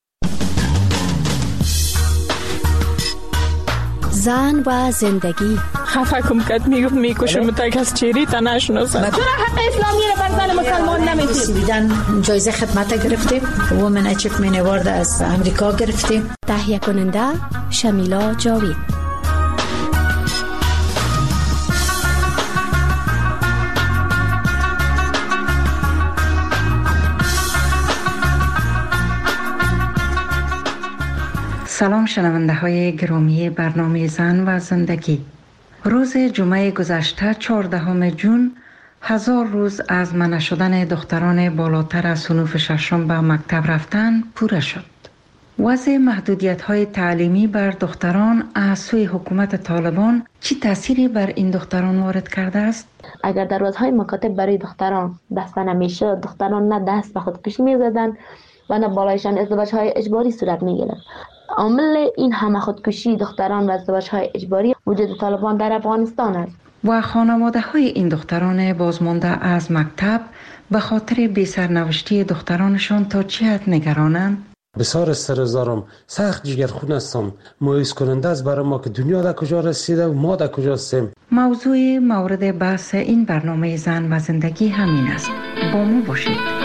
زن و زندگی. خفه کم کد میگفت میکشم تک از چیری تا نشناسم. چرا حق اسلامی رو بر زن مسلمان نمیدید؟ بیدن جایزه خدمت گرفتیم. وومن اچیومنت اوارد از امریکا گرفتیم. تهیه کننده شمیلا جاوید. سلام شنونده های گرامی برنامه زن و زندگی. روز جمعه گذشته چهاردهم جون هزار روز از منع شدن دختران بالاتر از صنوف ششم به مکتب رفتن پوره شد. وضع محدودیت های تعلیمی بر دختران از سوی حکومت طالبان چی تأثیری بر این دختران وارد کرده است؟ اگر در روزهای مکاتب برای دختران بسته نمیشد، دختران نه دست به خودکشی میزدن و نه بالایشان ازدواج های اجباری صورت میگرفت. عامل این همه خودکشی دختران و ازدواج های اجباری وجود طالبان در افغانستان است. و خانواده های این دختران بازمانده از مکتب به خاطر بی سرنوشتی دخترانشان تا چه حد نگرانند؟ بسیار استرزارم، سخت جگرخون هستم. مایوس کننده است برای ما که دنیا در کجا رسیده و ما در کجا هستیم. موضوع مورد بحث این برنامه زن و زندگی همین است. با ما باشید.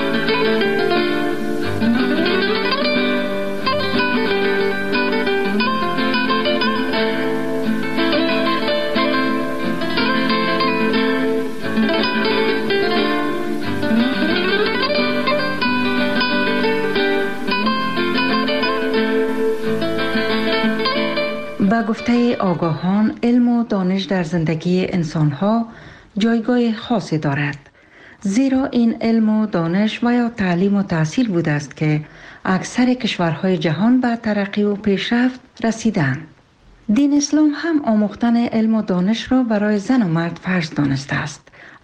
به گفته آگاهان، علم و دانش در زندگی انسانها جایگاه خاصی دارد، زیرا این علم و دانش و یا تعلیم و تحصیل بوده است که اکثر کشورهای جهان به ترقی و پیشرفت رسیدند. دین اسلام هم آموختن علم و دانش را برای زن و مرد فرض دانسته است،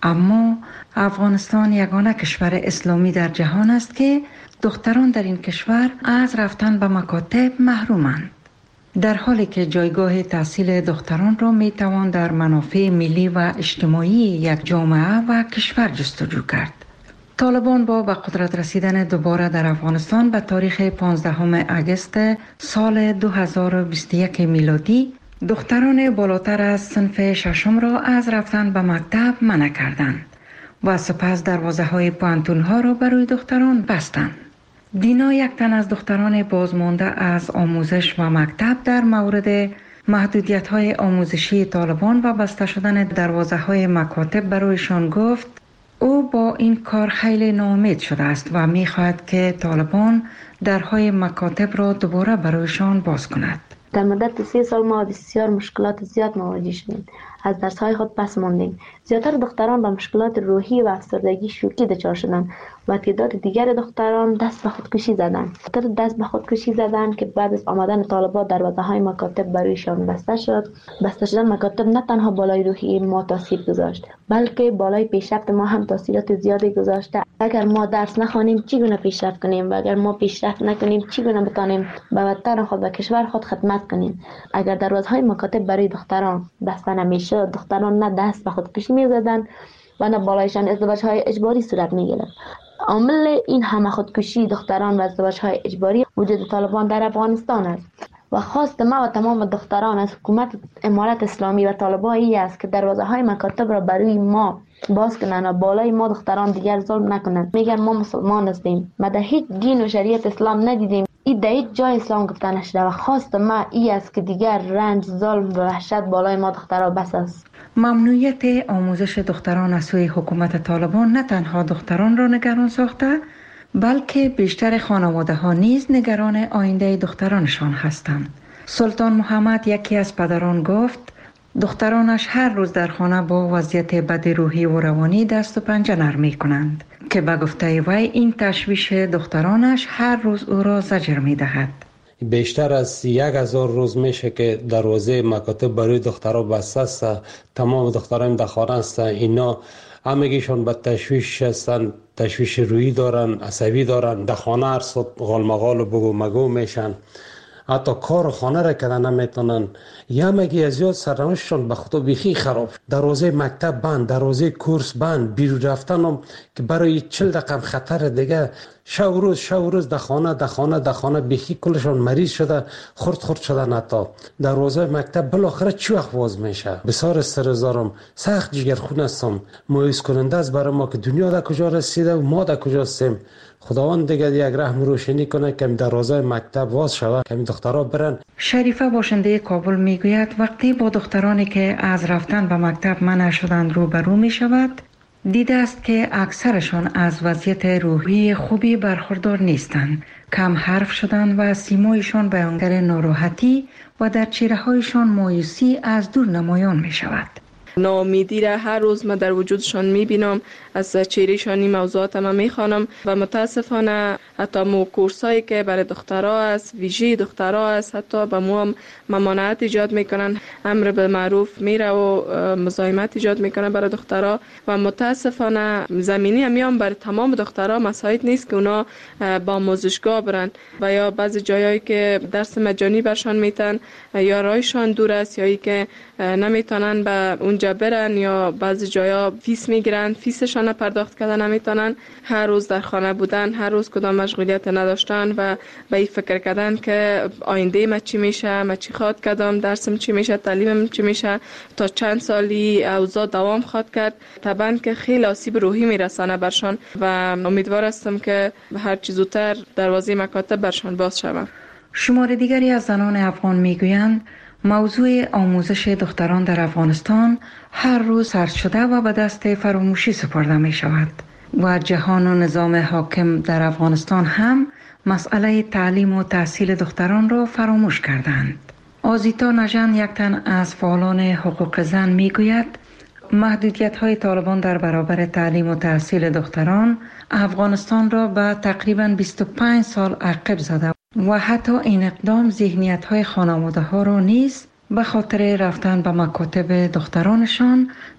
اما افغانستان یگانه کشور اسلامی در جهان است که دختران در این کشور از رفتن به مکاتب محرومند، در حالی که جایگاه تحصیل دختران را می توان در منافع ملی و اجتماعی یک جامعه و کشور جستجو کرد. طالبان با به قدرت رسیدن دوباره در افغانستان به تاریخ پانزدهم اگست سال دو هزار و بیست و یک میلادی دختران بالاتر از صنف ششم را از رفتن به مکتب منع کردند و سپس دروازه های پانتون ها را برای دختران بستند. دینا یک تن از دختران بازمانده از آموزش و مکتب در مورد محدودیت های آموزشی طالبان و بسته شدن دروازه های مکاتب برایشان گفت او با این کار خیلی ناامید شده است و می خواهد که طالبان درهای مکاتب را دوباره برایشان باز کند. در مدت سه سال ما بسیار مشکلات زیاد مواجه شدیم. از درس‌های خود پس ماندیم. زیاتر دختران با مشکلات روحی و افسردگی شوکی دچار شدند و تعداد دیگر دختران دست به خودکشی زدند. دختر دست به خودکشی زدند که بعد از آمدن طالبان دروازه‌های مکاتب برایشان بسته شد. بسته شدن مکاتب نه تنها بالای روحی ما تاثیر گذاشت، بلکه بالای پیشرفت ما هم تاثیرات زیادی گذاشته. اگر ما درس نخوانیم چگونه پیشرفت کنیم و اگر ما پیشرفت نکنیم چگونه بتانیم به وطن خود و کشور خود خدمت کنیم؟ اگر دروازه‌های مکاتب برای دختران بسته نمیشه، دختران نه دست به خودکشی می‌زدند و نه بالایشان ازدواج‌های اجباری صورت می‌گرفت. عامل این همه خودکشی دختران و ازدواج‌های اجباری وجود طالبان در افغانستان است و خواست ما و تمام دختران از حکومت امارت اسلامی و طالبان این است که دروازه‌های مکاتب را برای ما باز کنند و بالای ما دختران دیگر ظلم نکنند. میگن ما مسلمان هستیم، ما در هیچ دین و شریعت اسلام ندیدیم، این در هیچ جای اسلام گفته نشده و خواست ما این است که دیگر رنج، ظلم و وحشت بالای ما دختران بس است. ممنوعیت آموزش دختران از سوی حکومت طالبان نه تنها دختران را نگران ساخته، بلکه بیشتر خانواده ها نیز نگران آینده دخترانشان هستند. سلطان محمد یکی از پدران گفت دخترانش هر روز در خانه با وضعیت بد روحی و روانی دست و پنجه نرم می کنند که به گفته وی این تشویش دخترانش هر روز او را زجر می دهد. بیشتر از یک هزار روز میشه که دروازه مکاتب برای دخترها بسته است. تمام دختران در خانه هستند. اینا همگیشون به تشویش هستند، تشویش روحی دارن، عصبی دارن، در خانه هر صد غالمغال و بگو مگو میشن، حتی کار خانه را کردن نمیتونن. یا مگی از یاد سرنوشتشون به خدا بیخی خراب. دروازه مکتب بند، دروازه کورس بند، بیرون رفتن هم که برای چل دقیقه خطر دیگه. شو روز شو روز در خانه در خانه در خانه بیخی کلشون مریض شده، خرد خرد شدن. حتی دروازه مکتب بالاخره چی وقت باز میشه؟ بسیار استرزارم، سخت جگرخون هستم. مایوس کننده است برای ما که دنیا در کجا رسیده و ما در کجا هستیم. خداوند دیگه یک رحم روشنی کنه که دروازه مکتب باز شود، که دخترها برن. شریفه باشنده کابل میگوید وقتی با دخترانی که از رفتن به مکتب منع شدند روبرو می شود، دیده است که اکثرشان از وضعیت روحی خوبی برخوردار نیستند. کم حرف شدند و سیمایشان بیانگر ناراحتی و در چهره هایشان مایوسی از دور نمایان می شود. ناامیدی را هر روز من در وجودشان میبینم، از چهرهشان این موضوعات ما میخوانم و متاسفانه حتی مو کورسایی که برای دخترها است، ویژه دخترها است، حتی به مو هم ممانعت ایجاد میکنن، امر به معروف میره و مزاحمت ایجاد میکنن برای دخترها و متاسفانه زمینی همیان برای تمام دخترها مساعد نیست که اونا با آموزشگاه برن و یا بعضی جایایی که درس مجانی برشان میتن یا رایشان دور است یا ای که نمیتونن به اونجا برن یا بعضی جایا فیس میگیرن، فیسشان پرداخت کردن نمیتونن. هر روز در خانه بودن، هر روز کدام مشغولیت نداشتن و به این فکر کردن که آینده ما چی میشه، ما چی خواد کردم، درسم چی میشه، تعلیمم چی میشه، تا چند سالی اوضاع دوام خواد کرد. طبعا که خیلی آسیب روحی میرسانه برشان و امیدوار هستم که هر چیز زودتر دروازه مکاتب برشان باز شود. شمار دیگری از زنان افغان میگویند موضوع آموزش دختران در افغانستان هر روز سرد شده و به دست فراموشی سپرده می شود و جهان و نظام حاکم در افغانستان هم مسئله تعلیم و تحصیل دختران را فراموش کردند. آزیتا نژن یک تن از فعالان حقوق زن می گوید محدودیت های طالبان در برابر تعلیم و تحصیل دختران افغانستان را به تقریباً بیست و پنج سال عقب زده و حتی این اقدام ذهنیت های خانواده ها را نیز به خاطر رفتن به مکاتب دخترانشان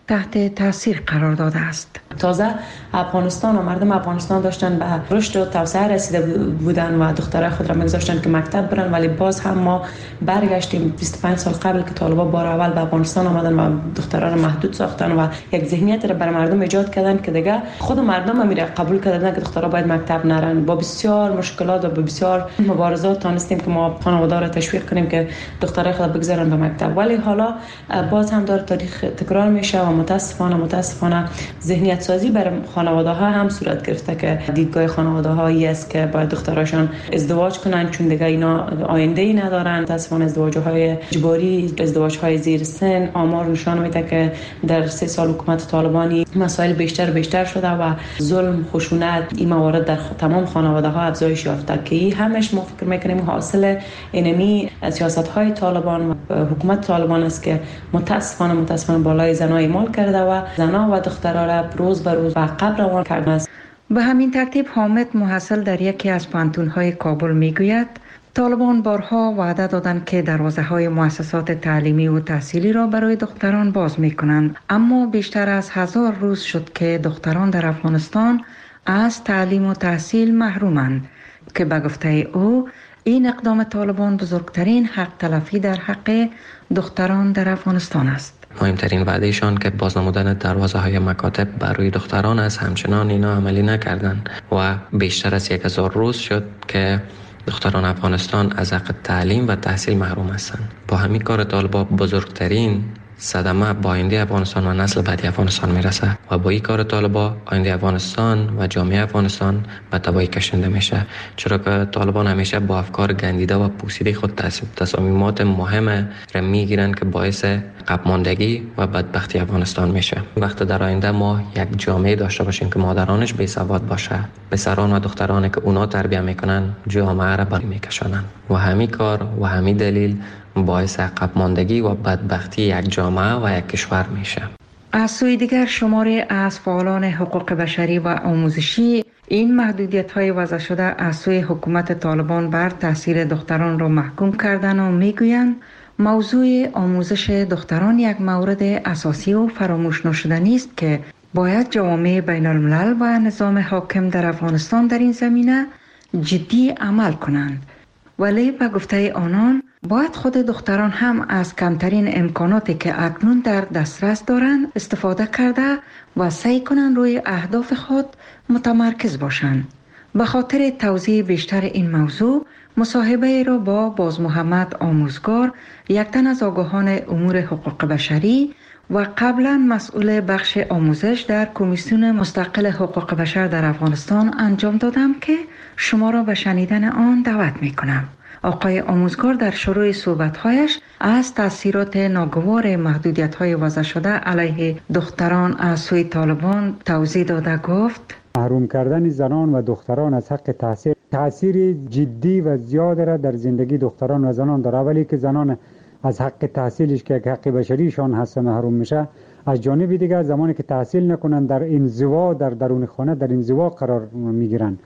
تحت تاثیر قرار داده است. تازه افغانستان و مردم افغانستان داشتن به رشد و توسعه رسیده بودن و دخترای خود را میگذاشتن که مکتب برن، ولی باز هم ما برگشتیم بیست و پنج سال قبل که طالبان بار اول به افغانستان آمدن و دختران را محدود ساختن و یک ذهنیت را برای مردم ایجاد کردن که دیگه خود مردم هم میره قبول کردن که دخترها باید مکتب نرن. با بسیار مشکلات و با بسیار مبارزات تونستیم که ما خانواده را تشویق کنیم که دخترای خود بگذارن به مکتب، ولی حالا باز هم داره تاریخ تکرار میشه و متاسفانه متاسفانه ذهنیت سازی برای خانواده ها هم صورت گرفته که دیدگاه خانواده هایی است که باید دختراشون ازدواج کنن چون دیگه اینا آینده ای ندارن. متاسفانه ازدواج های اجباری، ازدواج های زیر سن، آمار نشان میده که در سه سال حکومت طالبانی مسائل بیشتر بیشتر شده و ظلم، خشونت این موارد در تمام خانواده ها افزایش یافته که این همش ما فکر میکنیم حاصل اینمی سیاست های طالبان و حکومت طالبان است که متاسفانه متاسفانه بالای زنای مال کرده و زنا و دخترها را روز به روز و قبل روان کرده است. به همین ترتیب حامد محصل در یکی از پانتون‌های کابل میگوید طالبان بارها وعده دادند که دروازه‌های مؤسسات تعلیمی و تحصیلی را برای دختران باز می‌کنند، اما بیشتر از هزار روز شد که دختران در افغانستان از تعلیم و تحصیل محرومند که به گفته او این اقدام طالبان بزرگترین حق تلفی در حق دختران در افغانستان است. مهمترین وعدهشان که بازنمودن دروازه های مکاتب برای دختران است، همچنان اینا عملی نکردند و بیشتر از یک هزار روز شد که دختران افغانستان از حق تعلیم و تحصیل محروم هستند. با همین کار طالبان بزرگترین صدمه با آینده افغانستان و نسل بعدی افغانستان میرسه و با این کار طالبان آینده افغانستان و جامعه افغانستان به تباهی کشنده میشه، چرا که طالبان همیشه با افکار گندیده و پوسیده خود تصمیمات مهم را میگیرن که باعث عقب ماندگی و بدبختی افغانستان میشه. وقت در آینده ما یک جامعه داشته باشیم که مادرانش بی سواد باشه، پسران و دخترانی که اونا تربیت میکنن جامعه را بری میکشونن و همین کار و همین دلیل باعث عقب ماندگی و بدبختی یک جامعه و یک کشور میشه. از سوی دیگر شماری از فعالان حقوق بشری و آموزشی این محدودیت‌های وضع شده از سوی حکومت طالبان بر تاثیر دختران را محکوم کردن و میگویند موضوع آموزش دختران یک مورد اساسی و فراموش نشدنی است که باید جوامع بین الملل و نظام حاکم در افغانستان در این زمینه جدی عمل کنند. ولی به گفته آنان باید خود دختران هم از کمترین امکاناتی که اکنون در دسترس دارند استفاده کرده و سعی کنند روی اهداف خود متمرکز باشند. به خاطر توضیح بیشتر این موضوع مصاحبه را با باز محمد آموزگار، یک تن از آگاهان امور حقوق بشری و قبلا مسئول بخش آموزش در کمیسیون مستقل حقوق بشر در افغانستان انجام دادم که شما را به شنیدن آن دعوت می کنم. آقای آموزگار در شروع صحبت‌هایش از تأثیرات ناگوار محدودیت‌های وضع شده علیه دختران از سوی طالبان توضیح داده گفت: محروم کردن زنان و دختران از حق تحصیل تأثیر جدی و زیاد را در زندگی دختران و زنان داره، ولی که زنان از حق تحصیلش که یک حق بشریشان هست محروم میشه. از جانب دیگر زمانی که تحصیل نکنن در انزوا در درون خانه در انزوا قرار میگیرن.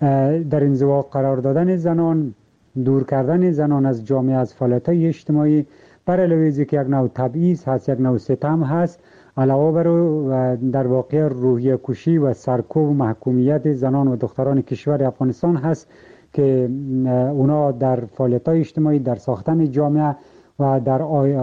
در انزوا قرار دادن زنان، دور کردن زنان از جامعه، از فعالیت‌های اجتماعی بر علاوه از که یک نوع تبعیض هست، یک نوع ستم هست، علاوه بر در واقع روحیه کشی و سرکوب و محکومیت زنان و دختران کشور افغانستان هست که اونا در فعالیت‌های اجتماعی، در ساختن جامعه و در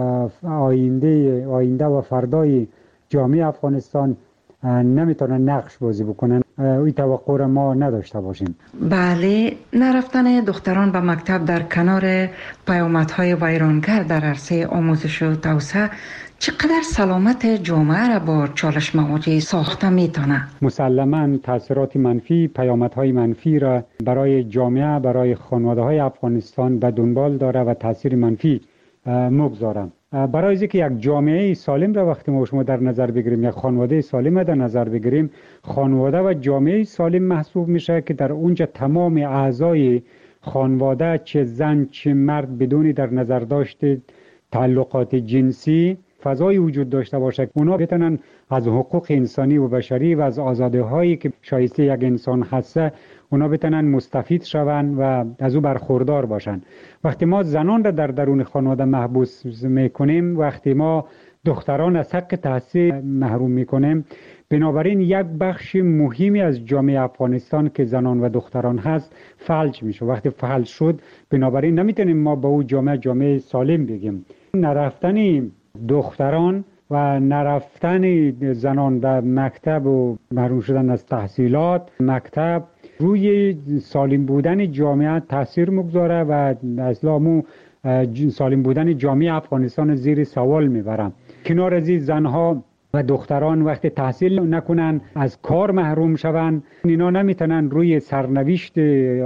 آینده آینده و فردای جامعه افغانستان نمیتونن نقش بازی بکنن. این توقع را ما نداشته باشیم. بله، نرفتن دختران به مکتب در کنار پیامدهای ویرانگر در عرصه آموزش و توسعه چقدر سلامت جامعه را با چالش مواجه ساخته میتونه؟ مسلماً تاثیرات منفی، پیامدهای منفی را برای جامعه، برای خانواده‌های افغانستان به دنبال داره و تاثیر منفی مگذارم. برای اینکه یک جامعه سالم را وقتی ما شما در نظر بگیریم، یک خانواده سالم در نظر بگیریم، خانواده و جامعه سالم محسوب میشه که در اونجا تمام اعضای خانواده، چه زن چه مرد، بدون در نظر داشته تعلقات جنسی فضای وجود داشته باشه، اونا بتونن از حقوق انسانی و بشری و از آزادی هایی که شایسته یک انسان هسته اونا بتونن مستفید شوند و از او برخوردار باشن. وقتی ما زنان را در درون خانواده محبوس میکنیم، وقتی ما دختران از حق تحصیل محروم میکنیم، بنابراین یک بخش مهمی از جامعه افغانستان که زنان و دختران هست فلج میشه. وقتی فلج شد بنابراین نمیتونیم ما به او جامعه جامعه سالم بگیم. نرفتن دختران و نرفتن زنان در مکتب و محروم شدن از تحصیلات مکتب روی سالم بودن جامعه تاثیر میگذاره و اصلا سالم بودن جامعه افغانستان زیر سوال میبرم. کنار از این زنها و دختران وقتی تحصیل نکنن از کار محروم شوند، اینا نمیتونن روی سرنوشت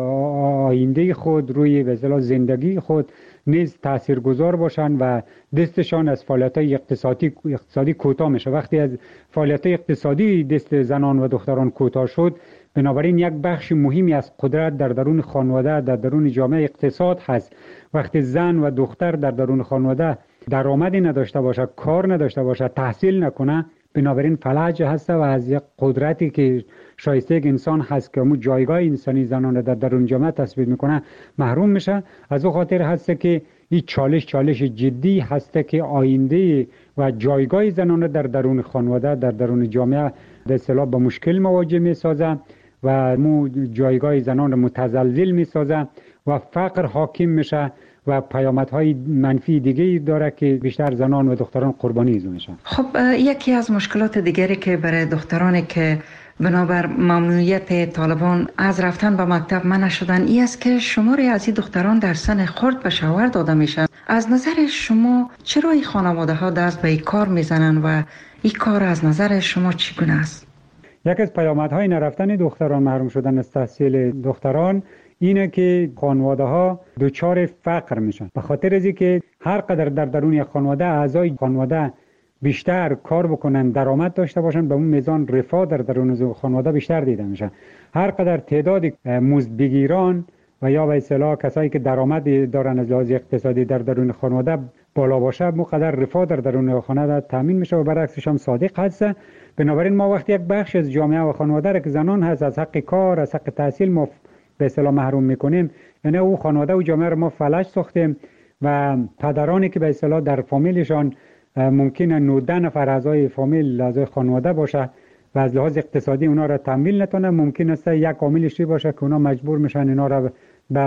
آینده خود، روی به اصطلاح زندگی خود نیز تاثیرگذار باشن و دستشان از فعالیت‌های اقتصادی اقتصادی کوتاه میشه. وقتی از فعالیت‌های اقتصادی دست زنان و دختران کوتاه شد، بنابراین یک بخش مهمی از قدرت در درون خانواده، در درون جامعه اقتصاد هست. وقتی زن و دختر در درون خانواده درآمدی نداشته باشه، کار نداشته باشه، تحصیل نکنه، بنابراین فلج هست و از یک قدرتی که شایسته یک انسان هست که همون جایگاه انسانی زنان در درون جامعه تثبیت میکنه محروم میشه. از او خاطر هست که این چالش چالش جدی هست که آینده و جایگاه زنان در درون خانواده، در درون جامعه به اصطلاح با مشکل مواجه میسازه و مو جایگاه زنان متزلزل میسازه و فقر حاکم میشه و پیامدهای منفی دیگه داره که بیشتر زنان و دختران قربانی از میشن. خب یکی از مشکلات دیگری که برای دخترانی که بنابر ممنوعیت طالبان از رفتن به مکتب منع شدن این است که شماری از این دختران در سن خرد به شوهر داده میشن. از نظر شما چرا این خانواده ها دست به این کار میزنن و این کار از نظر شما چگونه است؟ یکی از پیامدهای نرفتن دختران محروم شدن از تحصیل دختران اینه که خانواده ها دچار فقر میشن. به خاطر از اینکه هر قدر در درون یک خانواده اعضای خانواده بیشتر کار بکنن، درآمد داشته باشن، به اون میزان رفاه در درون خانواده بیشتر دیده میشه. هر قدر تعداد مزدبگیران و یا به اصطلاح کسایی که درآمد دارن از لحاظ اقتصادی در درون خانواده بالا باشه، مقدر رفاه در درون خانواده تامین میشه و برعکسش هم صادق هست. بنابراین ما وقتی یک بخش از جامعه و خانواده را که زنان هست از حق کار، از حق تحصیل ما به اصطلاح محروم میکنیم، یعنی او خانواده و جامعه رو ما فلج ساختیم و پدرانی که به اصطلاح در فامیلشان ممکنه نوده نفر اعضای فامیل اعضای خانواده باشه و از لحاظ اقتصادی اونا را تامین نتونه، ممکن است یک عاملش باشه که اونا مجبور میشن اینا را به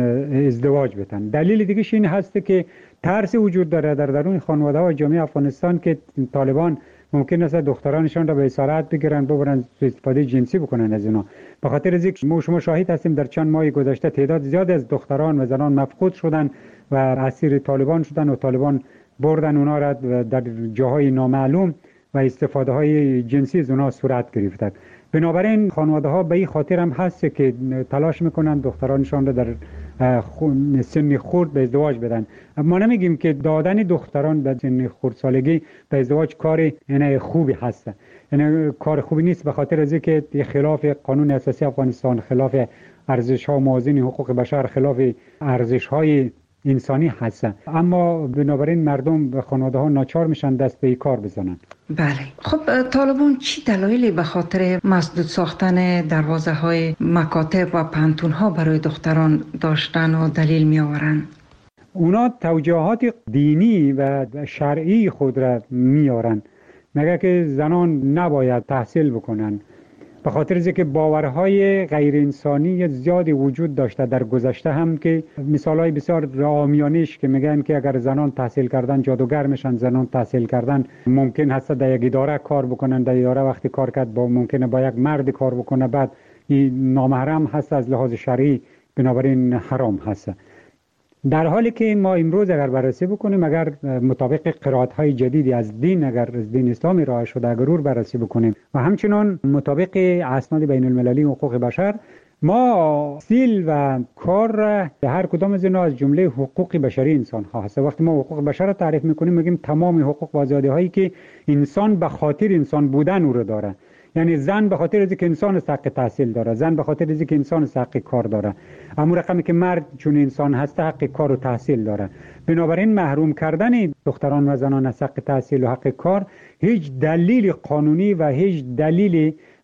ازدواج بدن. دلیل دیگه این هست که ترس وجود داره در درون خانواده ها جامعه افغانستان که طالبان ممکن است دخترانشان را به اسارت بگیرن، ببرن استفاده جنسی بکنن از اینا. به خاطر از اینکه ما شما شاهد هستیم در چند ماه گذشته تعداد زیاد از دختران و زنان مفقود شدن و اسیر طالبان شدن و طالبان بردن اونا را در جاهای نامعلوم و استفاده های جنسی از اونا صورت گرفته. بنابراین خانواده ها به این خاطر هم هست که تلاش میکنن دخترانشان را در سن خرد به ازدواج بدن. ما نمیگیم که دادن دختران به سن خردسالگی به ازدواج کار یعنی خوبی هست، یعنی کار خوبی نیست، به خاطر از اینکه خلاف قانون اساسی افغانستان، خلاف ارزش ها موازین حقوق بشر، خلاف ارزش های انسانی هست. اما بنابراین مردم و خانواده ها ناچار میشن دست به این کار بزنن. بله. خب طالبان چی دلایلی به خاطر مسدود ساختن دروازه های مکاتب و پانتون ها برای دختران داشتن و دلیل می آورند؟ اونا توجیهات دینی و شرعی خود را می آورند. مگر که زنان نباید تحصیل بکنن. به خاطر از اینکه باورهای غیر انسانی زیادی وجود داشته در گذشته هم که مثالای بسیار عامیانه‌اش که میگن که اگر زنان تحصیل کردن جادوگر میشن، زنان تحصیل کردن ممکن هست در یک اداره کار بکنن، در اداره وقتی کار کرد با ممکنه با یک مرد کار بکنه، بعد این نامحرم هست از لحاظ شرعی، بنابراین حرام هست. در حالی که ما امروز اگر بررسی بکنیم، اگر مطابق قرائت‌های جدیدی از دین، اگر از دین اسلامی ارائه شده اگر اور بررسی بکنیم و همچنان مطابق اسناد بین المللی حقوق بشر، ما سیل و کار را هر کدام از اینا از جمله حقوق بشری انسان ها هست. وقتی ما حقوق بشر را تعریف میکنیم میگیم تمام حقوق و آزادی هایی که انسان به خاطر انسان بودن او را داره. یعنی زن به خاطر از اینکه انسان حق تحصیل داره، زن به خاطر از اینکه انسان حق کار داره، اما رقمی که مرد چون انسان هست حق کار و تحصیل داره. بنابراین محروم کردن دختران و زنان از حق تحصیل و حق کار هیچ دلیل قانونی و هیچ دلیل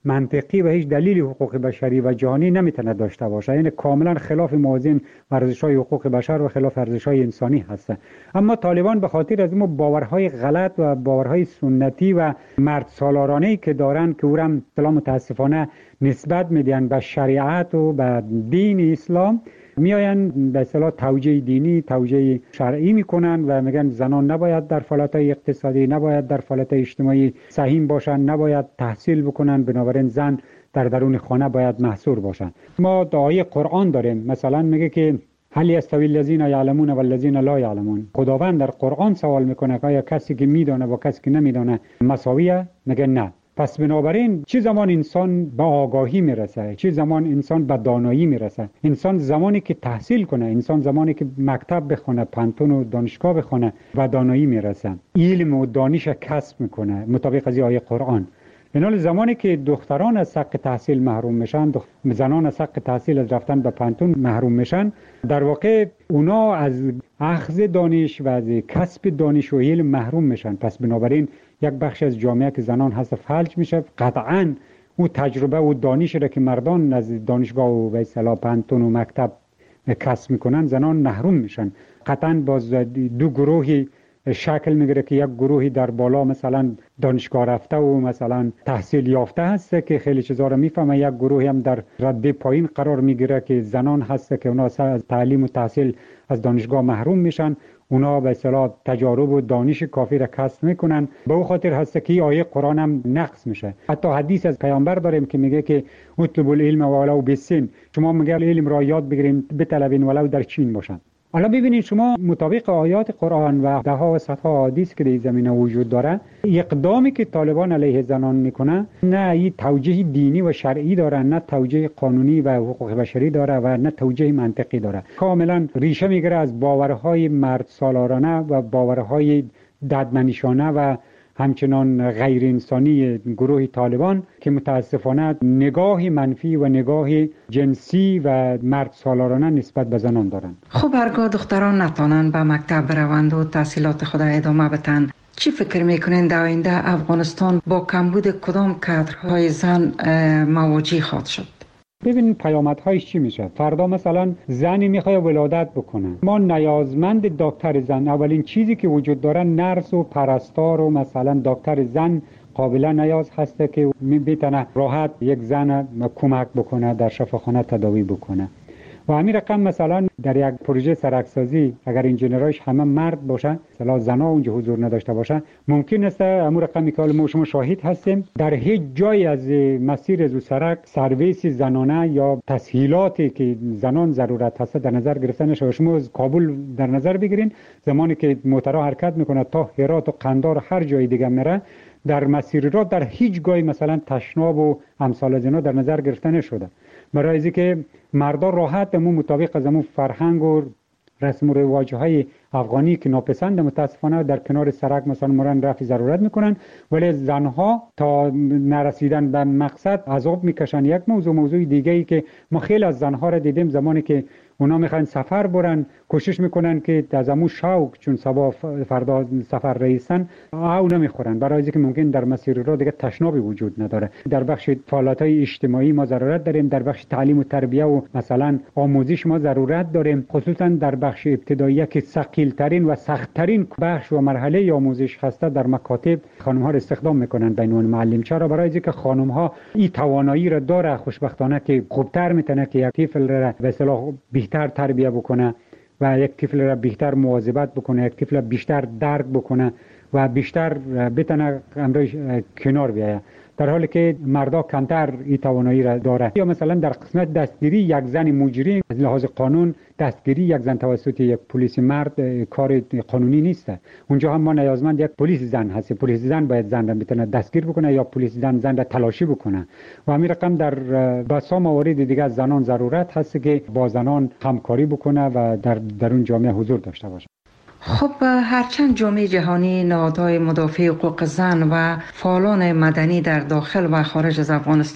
منطقی و هیچ دلیل حقوق بشری و جهانی نمیتونه داشته باشه. یعنی کاملا خلاف موازین ارزش‌های حقوق بشر و خلاف ارزش‌های انسانی هست. اما طالبان به خاطر از اون باورهای غلط و باورهای سنتی و مرد سالارانه‌ای که دارن که او را متاسفانه نسبت میدن به شریعت و به دین اسلام، میاین به اصطلاح توجیه دینی، توجیه شرعی میکنن و میگن زنان نباید در فعالیت‌های اقتصادی، نباید در فعالیت‌های اجتماعی سهیم باشن، نباید تحصیل بکنن، بنابراین زن در درون خانه باید محصور باشن. ما آیه قرآن داریم، مثلا میگه که هل یستوی الذین یعلمون و الذین لا یعلمون. خداوند در قرآن سوال میکنه که آیا کسی که میدانه و کسی که نمیدانه مساویه؟ میگه نه. پس بنابراین چه زمان انسان به آگاهی میرسه، چه زمان انسان به دانایی میرسه؟ انسان زمانی که تحصیل کنه، انسان زمانی که مکتب بخونه، پانتون و دانشگاه بخونه و دانایی میرسه، علم و دانش کسب میکنه مطابق از آیه قرآن. بنابراین زمانی که دختران از حق تحصیل محروم میشن، زنان از حق تحصیل از رفتن به پانتون محروم میشن، در واقع اونا از اخذ دانش و از کسب دانش و علم محروم میشن. پس بنابراین یک بخش از جامعه که زنان هست فلج میشه. قطعاً او تجربه و دانشی را که مردان از دانشگاه و به اصطلاح پانتون و مکتب کسب میکنن، زنان محروم میشن. قطعاً باز دو گروهی شکل میگیره که یک گروهی در بالا مثلا دانشگاه رفته و مثلا تحصیل یافته هست که خیلی چیزا رو میفهمه، یک گروهی هم در رده پایین قرار میگیره که زنان هست که اونا از تعلیم و تحصیل از دانشگاه محروم میشن. اونا به اصطلاح تجارب و دانش کافی را کسب میکنن. به او خاطر هست که آیه قرآن هم نقص میشه. حتی حدیث از پیامبر داریم که میگه که اطلبوا العلم ولو بالصین، شما میگه علم را یاد بگیرین بطلبین ولو در چین باشن. حالا ببینید شما مطابق آیات قرآن و ده ها و صدها حدیث که در زمینه وجود داره، اقدامی که طالبان علیه زنان میکنه نه این توجیه دینی و شرعی داره، نه توجیه قانونی و حقوق بشری داره و نه توجیه منطقی داره. کاملا ریشه میگیره از باورهای مرد سالارانه و باورهای ددمنشانه و همچنان غیر انسانی گروه طالبان که متاسفانه نگاه منفی و نگاه جنسی و مرد سالارانه نسبت به زنان دارند. خب هرگاه دختران نتانند به مکتب بروند و تحصیلات خود ادامه بدن، چی فکر میکنین در آینده افغانستان با کمبود کدام کادرهای زن مواجه خواهد شد؟ ببین پیامدهایش چی میشه. فردا مثلا زنی میخواد ولادت بکنه، ما نیازمند دکتر زن، اولین چیزی که وجود داره نرس و پرستار و مثلا دکتر زن قابل نیاز هسته که میتونه راحت یک زن کمک بکنه در شفاخانه تداوی بکنه. و همین رقم مثلا در یک پروژه سرکسازی اگر انجینرایش همه مرد باشه، مثلا زنا اونجا حضور نداشته باشه، ممکن است همون رقمی که ما شما شاهد هستیم در هیچ جای از مسیر زو سرک سرویس زنانه یا تسهیلاتی که زنان ضرورت هست در نظر گرفته نشه. شما از کابل در نظر بگیرین، زمانی که موترها حرکت میکنه تا هرات و قندار هر جای دیگه میره، در مسیر را در هیچ جای مثلا تشناب و امثال از اینا در نظر گرفته نشده. برای از که مردان راحت همون مطابق از همون فرهنگ و رسم و رواج‌های افغانی که ناپسند متاسفانه در کنار سرک مثلا مرن رفع ضرورت میکنن، ولی زنها تا نرسیدن به مقصد عذاب میکشن. یک موضوع موضوع دیگه ای که ما خیلی از زنها را دیدیم، زمانی که اونا میخوان سفر برن کوشش میکنن که از همون شوق چون سبا فردا سفر رئیسن او نمیخورن، برای اینکه ممکن در مسیر را دیگه تشنابی وجود نداره. در بخش فعالیت‌های اجتماعی ما ضرورت داریم، در بخش تعلیم و تربیه و مثلا آموزش ما ضرورت داریم، خصوصا در بخش ابتدایی که ثقیل‌ترین و سخت‌ترین بخش و مرحله آموزش هسته در مکاتب خانم‌ها را استخدام میکنن به عنوان معلم. چرا؟ برای اینکه خانم‌ها این توانایی را داره خوشبختانه که خوبتر میتونه که یک طفل را به اصطلاح بهتر تربیه بکنه و یک طفل را بهتر مواظبت بکنه، یک طفل بیشتر درک بکنه و بیشتر بتونه امروز کنار بیاید، در حالی که مردا کمتر این توانایی را داره. یا مثلا در قسمت دستگیری یک زن مجری از لحاظ قانون دستگیری یک زن توسط یک پلیس مرد کار قانونی نیست. اونجا هم ما نیازمند یک پلیس زن هست. پلیس زن باید زن را بتونه دستگیر بکنه یا پلیس زن زن را تلاشی بکنه. و همین رقم در بسا موارد دیگه زنان ضرورت هست که با زنان همکاری بکنه و در درون جامعه حضور داشته باشه. خب هرچند جامعه جهانی نهادهای مدافع حقوق زن و فعالان مدنی در داخل و خارج از افغانستان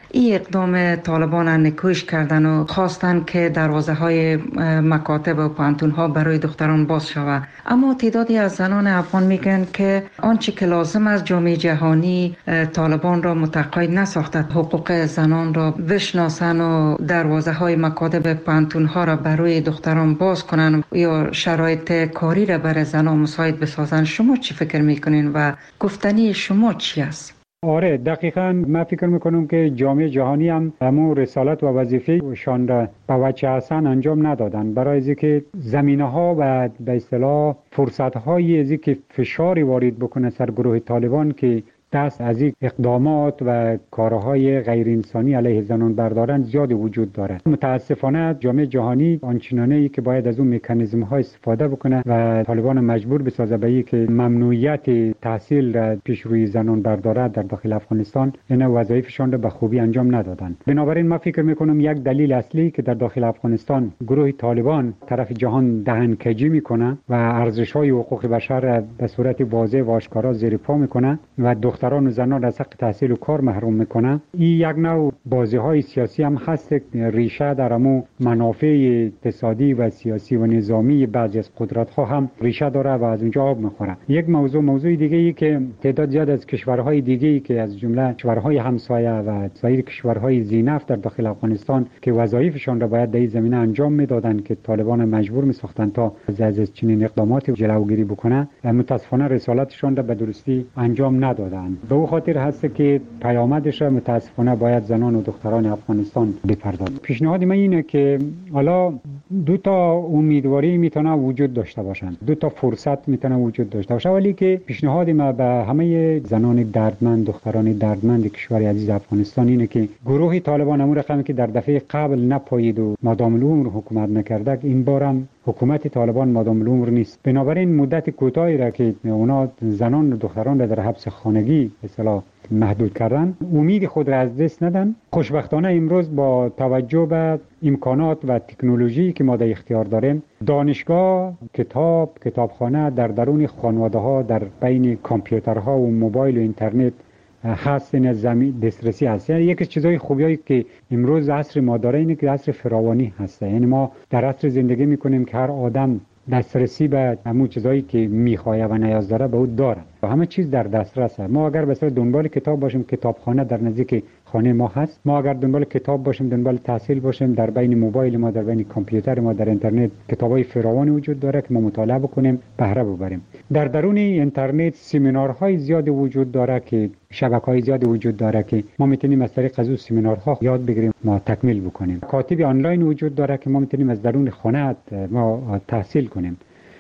این اقدام طالبان نکوش کردن و خواستن که دروازه های مکاتب و پانتون ها برای دختران باز شود. اما تعدادی از زنان افغان میگن که آنچه که لازم از جامعه جهانی طالبان را متقاعد نساختند حقوق زنان را بشناسن و دروازه های مکاتب پانتون ها را برای دختران باز کنن یا شرایط کاری را برای زنان مساعد بسازن. شما چی فکر میکنین و گفتنی شما چی است؟ آره دقیقاً من فکر میکنم که جامعه جهانی هم همون رسالت و وظیفه شان را به وجه حسن انجام ندادن برای از که زمینه ها و به اصطلاح فرصت های از که فشاری وارد بکنه سر گروه طالبان که دست از این اقدامات و کارهای غیر انسانی علیه زنان بردارن زیاد وجود داره. متاسفانه جامعه جهانی آنچنانه ای که باید از اون مکانیزم ها استفاده بکنه و طالبان مجبور بسازه به اینکه ممنوعیت تحصیل را پیش روی زنان برداره در داخل افغانستان، این وظایفشان را به خوبی انجام ندادن. بنابراین من فکر میکنم یک دلیل اصلی که در داخل افغانستان گروه طالبان طرف جهان دهنکجی میکنه و ارزش‌های حقوق بشر را به صورت واضح و آشکارا زیر پا میکنه و دختران و زنان از حق تحصیل و کار محروم میکنه. این یک نوع بازی‌های سیاسی هم هست، ریشه در امو منافع اقتصادی و سیاسی و نظامی بعضی از قدرت‌ها هم ریشه داره و از اونجا آب میخوره. یک موضوع موضوع دیگه ای که تعداد زیاد از کشورهای دیگه ای که از جمله کشورهای همسایه و سایر کشورهای ذی‌نفت در داخل افغانستان که وظایفشان را باید در این زمینه انجام میدادن که طالبان مجبور میساختن تا از از چنین اقداماتی جلوگیری بکنه، متاسفانه رسالتشان را به درستی انجام ندادن. به او خاطر هست که پیامدش را متاسفانه باید زنان و دختران افغانستان بپردازن. پیشنهاد من اینه که حالا دو تا امیدواری میتونه وجود داشته باشن، دو تا فرصت میتونه وجود داشته باشه. ولی که پیشنهاد ما به همه زنان دردمند، دختران دردمند کشور عزیز افغانستان اینه که گروه طالبان امور رقمی که در دفعه قبل نپایید و مادام العمر حکومت نکرده، این بارم حکومت طالبان مادام العمر نیست. بنابراین مدت کوتاهی را که اونا زنان و دختران را در حبس خانگی اصطلاح محدود کردن، امید خود را از دست ندن. خوشبختانه امروز با توجه به امکانات و تکنولوژی که ما در اختیار داریم، دانشگاه، کتاب، کتابخانه در درون خانواده ها در بین کامپیوترها و موبایل و اینترنت هست، این زمین دسترسی هست. یعنی یکی از چیزای خوبیایی که امروز عصر ما داره اینه که عصر فراوانی هست. یعنی ما در عصر زندگی میکنیم که هر آدم دسترسی به همون چیزایی که میخواه و نیاز داره به او داره و همه چیز در دسترس است. ما اگر مثلا دنبال کتاب باشیم، کتابخانه در نزدیک خانه ما هست. ما اگر دنبال کتاب باشیم، دنبال تحصیل باشیم، در بین موبایل ما، در بین کامپیوتر ما، در اینترنت کتابای فراوانی وجود داره که ما مطالعه بکنیم، بهره ببریم. در درون اینترنت سمینارهای زیاد وجود داره که شبکه‌های زیاد وجود داره که ما میتونیم از طریق از اون سمینارها یاد بگیریم، ما تکمیل بکنیم. کاتب آنلاین وجود داره که ما میتونیم از درون خانه ما تحصیل کنیم.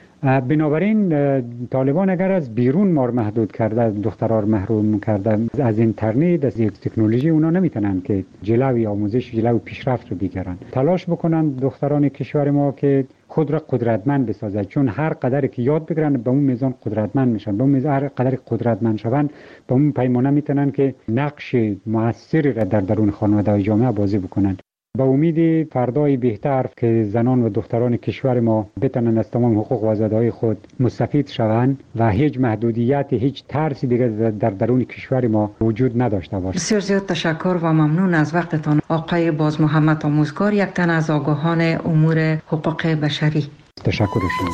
بنابراین طالبان اگر از بیرون ما محدود کرده، دخترها رو محروم کرده از اینترنت، از یک تکنولوژی، اونا نمیتونن که جلوی آموزش، جلوی پیشرفت رو بگیرن. تلاش بکنن دختران کشور ما که خود را قدرتمند بسازن، چون هر قدر که یاد بگیرن به اون میزان قدرتمند میشن. به اون میزان هر قدر قدرتمند شون به اون پیمانه میتونن که نقش موثری را در درون خانواده و جامعه بازی بکنن. با امید فردای بهتر که زنان و دختران کشور ما بتونن از تمام حقوق و آزادی‌های خود مستفید شوند و هیچ محدودیت، هیچ ترسی دیگر در درون کشور ما وجود نداشته باشه. بسیار زیاد تشکر و ممنون از وقتتان آقای باز محمد آموزگار، یک تن از آگاهان امور حقوق بشری. تشکر شما.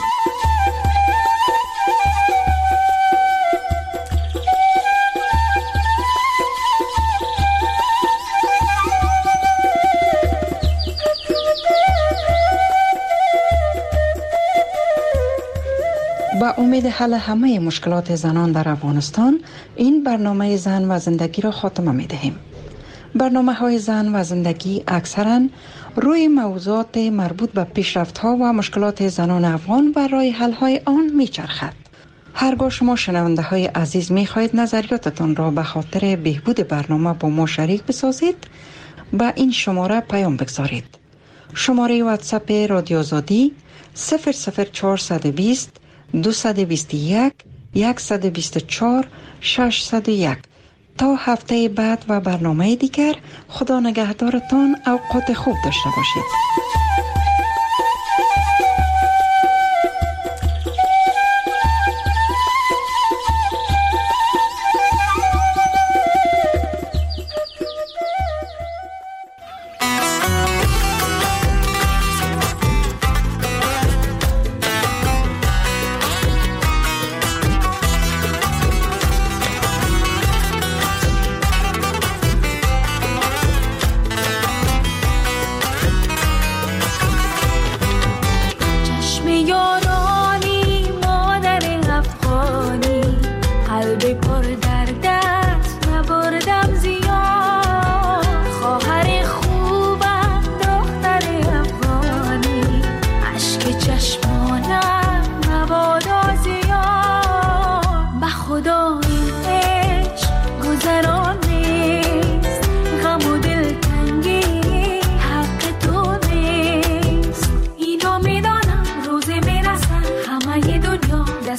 با امید حل همه مشکلات زنان در افغانستان، این برنامه زن و زندگی را خاتمه می دهیم. برنامه های زن و زندگی اکثرا روی موضوعات مربوط به پیشرفت ها و مشکلات زنان افغان و راه حل های آن می چرخد. هرگاه شما شنونده های عزیز می خواهید نظریاتتان را به خاطر بهبود برنامه با ما شریک بسازید، با این شماره پیام بگذارید. شماره واتساپ رادیو آزادی صفر صفر چهارصد و بیست دویست و بیست و یک صد و بیست و چهار ششصد و یک. تا هفته بعد و برنامه دیگر، خدا نگهدارتان، اوقات خوب داشته باشید.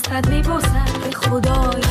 دستت میبوسم به خدای